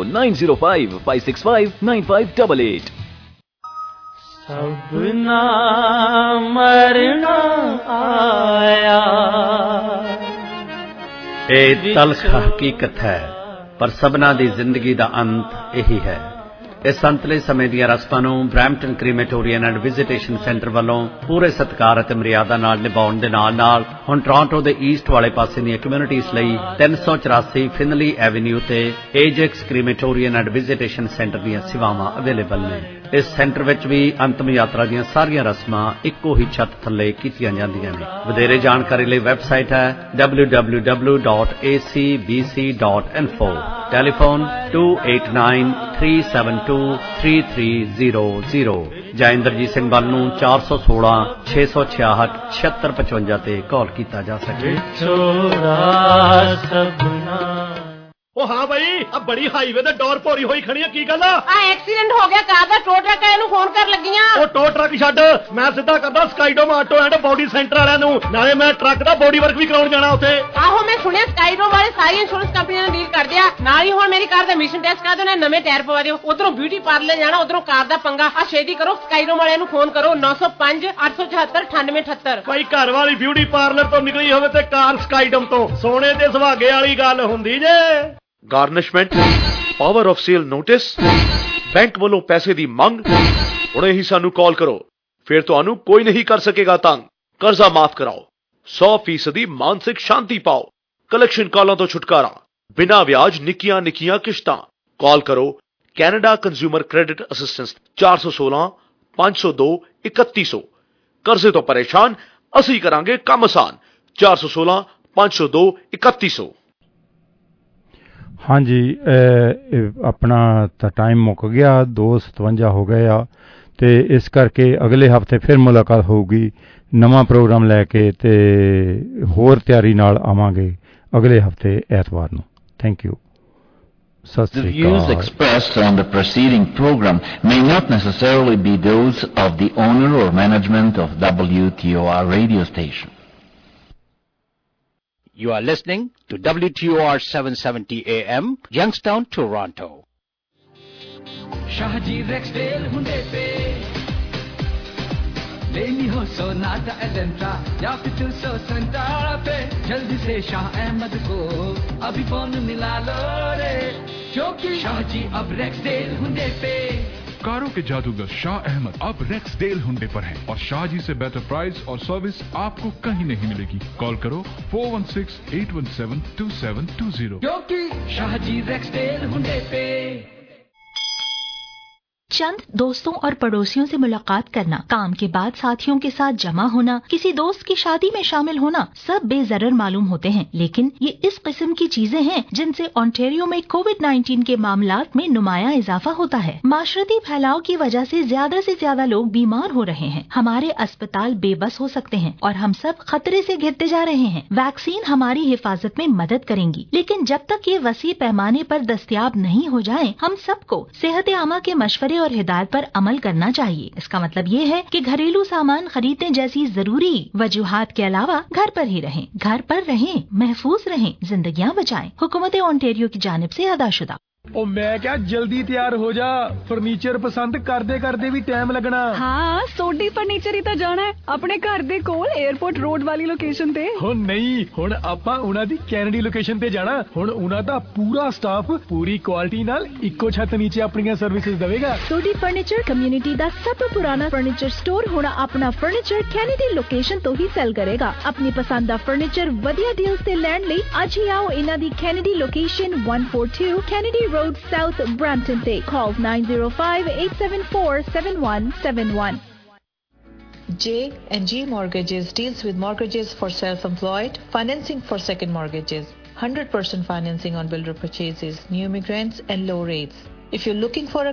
9055659588। सबना मरना आया। ਇਹ ਤਲਖ ਹਕੀਕਤ ਹੈ, ਪਰ ਸਭਨਾਂ ਦੀ ਜ਼ਿੰਦਗੀ ਦਾ ਅੰਤ ਇਹੀ ਹੈ। ਇਸ ਅੰਤਲੇ ਸਮੇਂ ਦੀਆਂ ਰਸਮਾਂ ਨੂੰ Brampton crematorium and visitation centre ਵੱਲੋਂ ਪੂਰੇ ਸਤਿਕਾਰ ਅਤੇ ਮਰਿਆਦਾ ਨਾਲ ਨਿਭਾਉਣ ਦੇ ਨਾਲ ਹੁਣ ਟੋਰਾਂਟੋ ਦੇ ਈਸਟ ਵਾਲੇ ਪਾਸੇ ਦੀਆਂ ਕਮਿਊਨਿਟੀਜ਼ ਲਈ 384 ਫਿਨਲੀ ਐਵਨਿਊ ਤੇ Ajax crematorium and visitation centre ਦੀਆਂ ਸੇਵਾਵਾਂ ਅਵੇਲੇਬਲ ਨੇ। ਇਸ ਸੈਂਟਰ ਵਿੱਚ ਵੀ ਅੰਤਮ ਯਾਤਰਾ ਦੀਆਂ ਸਾਰੀਆਂ ਰਸਮਾਂ ਇੱਕੋ ਹੀ ਛੱਤ ਥੱਲੇ ਕੀਤੀਆਂ ਜਾਂਦੀਆਂ ਨੇ। ਵਧੇਰੇ ਜਾਣਕਾਰੀ ਲਈ ਵੈਬਸਾਈਟ ਹੈ www.acbc.info। ਟੈਲੀਫੋਨ 2893723300 ਜਾਂ ਇੰਦਰਜੀਤ ਸਿੰਘ ਬੱਲ ਨੂੰ 416 666 7655 ਤੇ ਕਾਲ ਕੀਤਾ ਜਾ ਸਕੇ। ਉਹ ਹਾਂ ਬਈ, ਆ ਬੜੀ ਹਾਈਵੇ ਤੇ ਡੋਰ ਭੋਰੀ ਹੋਈ ਖੜੀ ਆ, ਕੀ ਗੱਲ ਆ? ਐਕਸੀਡੈਂਟ ਹੋ ਗਿਆ ਕਾਰ ਦਾ, ਟੋ ਟਰੱਕ ਵਾਲਿਆਂ ਨੂੰ ਫੋਨ ਕਰ ਲੱਗੀਆਂ। ਉਹ ਟੋ ਟਰੱਕ ਛੱਡ, ਮੈਂ ਸਿੱਧਾ ਕਰਦਾ Skydome auto and body centre ਵਾਲਿਆਂ ਨੂੰ। ਨਾਲੇ ਮੈਂ ਟਰੱਕ ਦਾ ਬੋਡੀ ਵਰਕ ਵੀ ਕਰਾਉਣ ਜਾਣਾ ਉੱਥੇ। ਆਹੋ ਮੈਂ ਸੁਣਿਆ ਸਕਾਈਡੋਮ ਵਾਲੇ ਸਾਰੀ ਇੰਸ਼ੋਰੈਂਸ ਕੰਪਨੀਆਂ ਨਾਲ ਡੀਲ ਕਰਦੇ ਆ। ਨਾਲ ਹੀ ਹੁਣ ਮੇਰੀ ਕਾਰ ਦਾ ਮਿਸ਼ਨ ਟੈਸਟ ਕਰਾ ਦਿਓ, ਨਵੇਂ ਟਾਇਰ ਪਵਾ ਦਿਓ। ਉਧਰੋਂ ਬਿਊਟੀ ਪਾਰਲਰ ਜਾਣਾ, ਉਧਰੋਂ ਕਾਰ ਦਾ ਪੰਗਾ। ਆ ਛੇਤੀ ਕਰੋ, ਸਕਾਈਡੋਮ ਵਾਲਿਆਂ ਨੂੰ ਫੋਨ ਕਰੋ 905 874 9878। ਭਾਈ ਘਰ ਵਾਲੀ ਬਿਊਟੀ ਪਾਰਲਰ ਤੋਂ ਨਿਕਲੀ ਹੋਵੇ ਤੇ ਕਾਰ ਸਕਾਈਡੋਮ ਤੋਂ, ਸੋਨੇ ਦੇ ਸੁਹਾਗੇ ਵਾਲੀ ਗੱਲ ਹੁੰਦੀ ਜੇ। Garnishment, power of sale notice, bank ਵੱਲੋਂ ਪੈਸੇ ਦੀ ਮੰਗ। ਹੁਣੇ ਹੀ ਸਾਨੂੰ ਕਾਲ ਕਰੋ, ਫਿਰ ਤੁਹਾਨੂੰ ਕੋਈ ਨਹੀਂ ਕਰ ਸਕੇਗਾ ਤੰਗ। ਕਰਜ਼ਾ ਮਾਫ ਕਰਾਓ, 100% ਮਾਨਸਿਕ ਸ਼ਾਂਤੀ ਪਾਓ, ਕਲੈਕਸ਼ਨ ਕਾਲਾਂ ਤੋਂ ਛੁਟਕਾਰਾ, ਬਿਨਾਂ ਵਿਆਜ ਨਿੱਕੀਆਂ ਨਿੱਕੀਆਂ ਕਿਸ਼ਤਾਂ। ਕਾਲ ਕਰੋ ਕੈਨੇਡਾ ਕੰਜ਼ਿਊਮਰ ਕ੍ਰੈਡਿਟ ਅਸਿਸਟੈਂਸ 416 502 3100। ਕਰਜ਼ੇ ਤੋਂ ਪਰੇਸ਼ਾਨ, ਅਸੀਂ ਕਰਾਂਗੇ ਕੰਮ ਆਸਾਨ। 416 502 3100। ਹਾਂਜੀ, ਆਪਣਾ ਤਾਂ ਟਾਈਮ ਮੁੱਕ ਗਿਆ, 2:57 ਹੋ ਗਏ ਆ, ਤੇ ਇਸ ਕਰਕੇ ਅਗਲੇ ਹਫਤੇ ਫਿਰ ਮੁਲਾਕਾਤ ਹੋਊਗੀ ਨਵਾਂ ਪ੍ਰੋਗਰਾਮ ਲੈ ਕੇ, ਤੇ ਹੋਰ ਤਿਆਰੀ ਨਾਲ ਆਵਾਂਗੇ ਅਗਲੇ ਹਫਤੇ ਐਤਵਾਰ ਨੂੰ। Thank you. The views expressed on the preceding program may not necessarily be those of the owner or management of WTOR radio station. You are listening to WTOR 770 AM, Youngstown, Toronto. Shahji Rexdale हुंडे पे लेनी हो सोनाटा एलेंट्रा या फिर 270 पे, जल्दी से शाह अहमद को अभी फोन मिला लो रे, क्योंकि शाहजी अब रेक्सडेल हुंडे पे। कारों के जादूगर शाह अहमद अब रेक्सडेल हुंडे पर हैं और शाहजी से बेटर प्राइस और सर्विस आपको कहीं नहीं मिलेगी। कॉल करो 416-817-2720। क्योंकि शाहजी रेक्सडेल हुंडे पे। चंद दोस्तों और पड़ोसियों से मुलाकात करना, काम के बाद साथियों के साथ जमा होना, किसी दोस्त की शादी में शामिल होना, सब बेजरर मालूम होते हैं, लेकिन ये इस किस्म की चीजें हैं जिनसे ओंटारियो में कोविड-19 के मामलात में नुमाया इजाफा होता है। माशरती फैलाव की वजह से ज्यादा लोग बीमार हो रहे हैं, हमारे अस्पताल बेबस हो सकते हैं और हम सब खतरे से घिरते जा रहे हैं। वैक्सीन हमारी हिफाजत में मदद करेंगी, लेकिन जब तक ये वसी पैमाने पर दस्तयाब नहीं हो जाए, हम सबको सेहत आमा के मशवरे और हिदायत पर अमल करना चाहिए। इसका मतलब ये है कि घरेलू सामान खरीदने जैसी जरूरी वजूहात के अलावा घर पर ही रहें, घर पर रहें, महफूज रहें, जिंदगियां बचाएं। हुकूमत ओंटारियो की जानिब से अदाशुदा। ओ मैं क्या जल्दी तैयार हो जा, फर्नीचर पसंद करदे भी टाइम लगना। हाँ, सोडी फर्नीचर ही तो जाना है अपने घर दे कोल एयरपोर्ट रोड वाली लोकेशन ते। हो नहीं, हुण आपां उन्हां दी कैनेडी लोकेशन ते जाना। हुण उन्हां दा पूरा स्टाफ पूरी क्वालिटी नाल इक्को छत नीचे अपनी सर्विसेज देवेगा। सोडी फर्नीचर कम्युनिटी दा सब तो पुराना फर्नीचर स्टोर हुण अपना फर्नीचर कैनेडी लोकेशन तो ही सेल करेगा। अपनी पसंद दा फर्नीचर वधिया डील्स ते लैण लई अज ही आओ इन्हां दी Kennedy location 142 Kennedy Road South, Brampton. Call 905-874-7171. J&G Mortgages deals with mortgages for self-employed, financing for second mortgages, 100% financing on builder purchases, new immigrants and low rates. If you're looking for a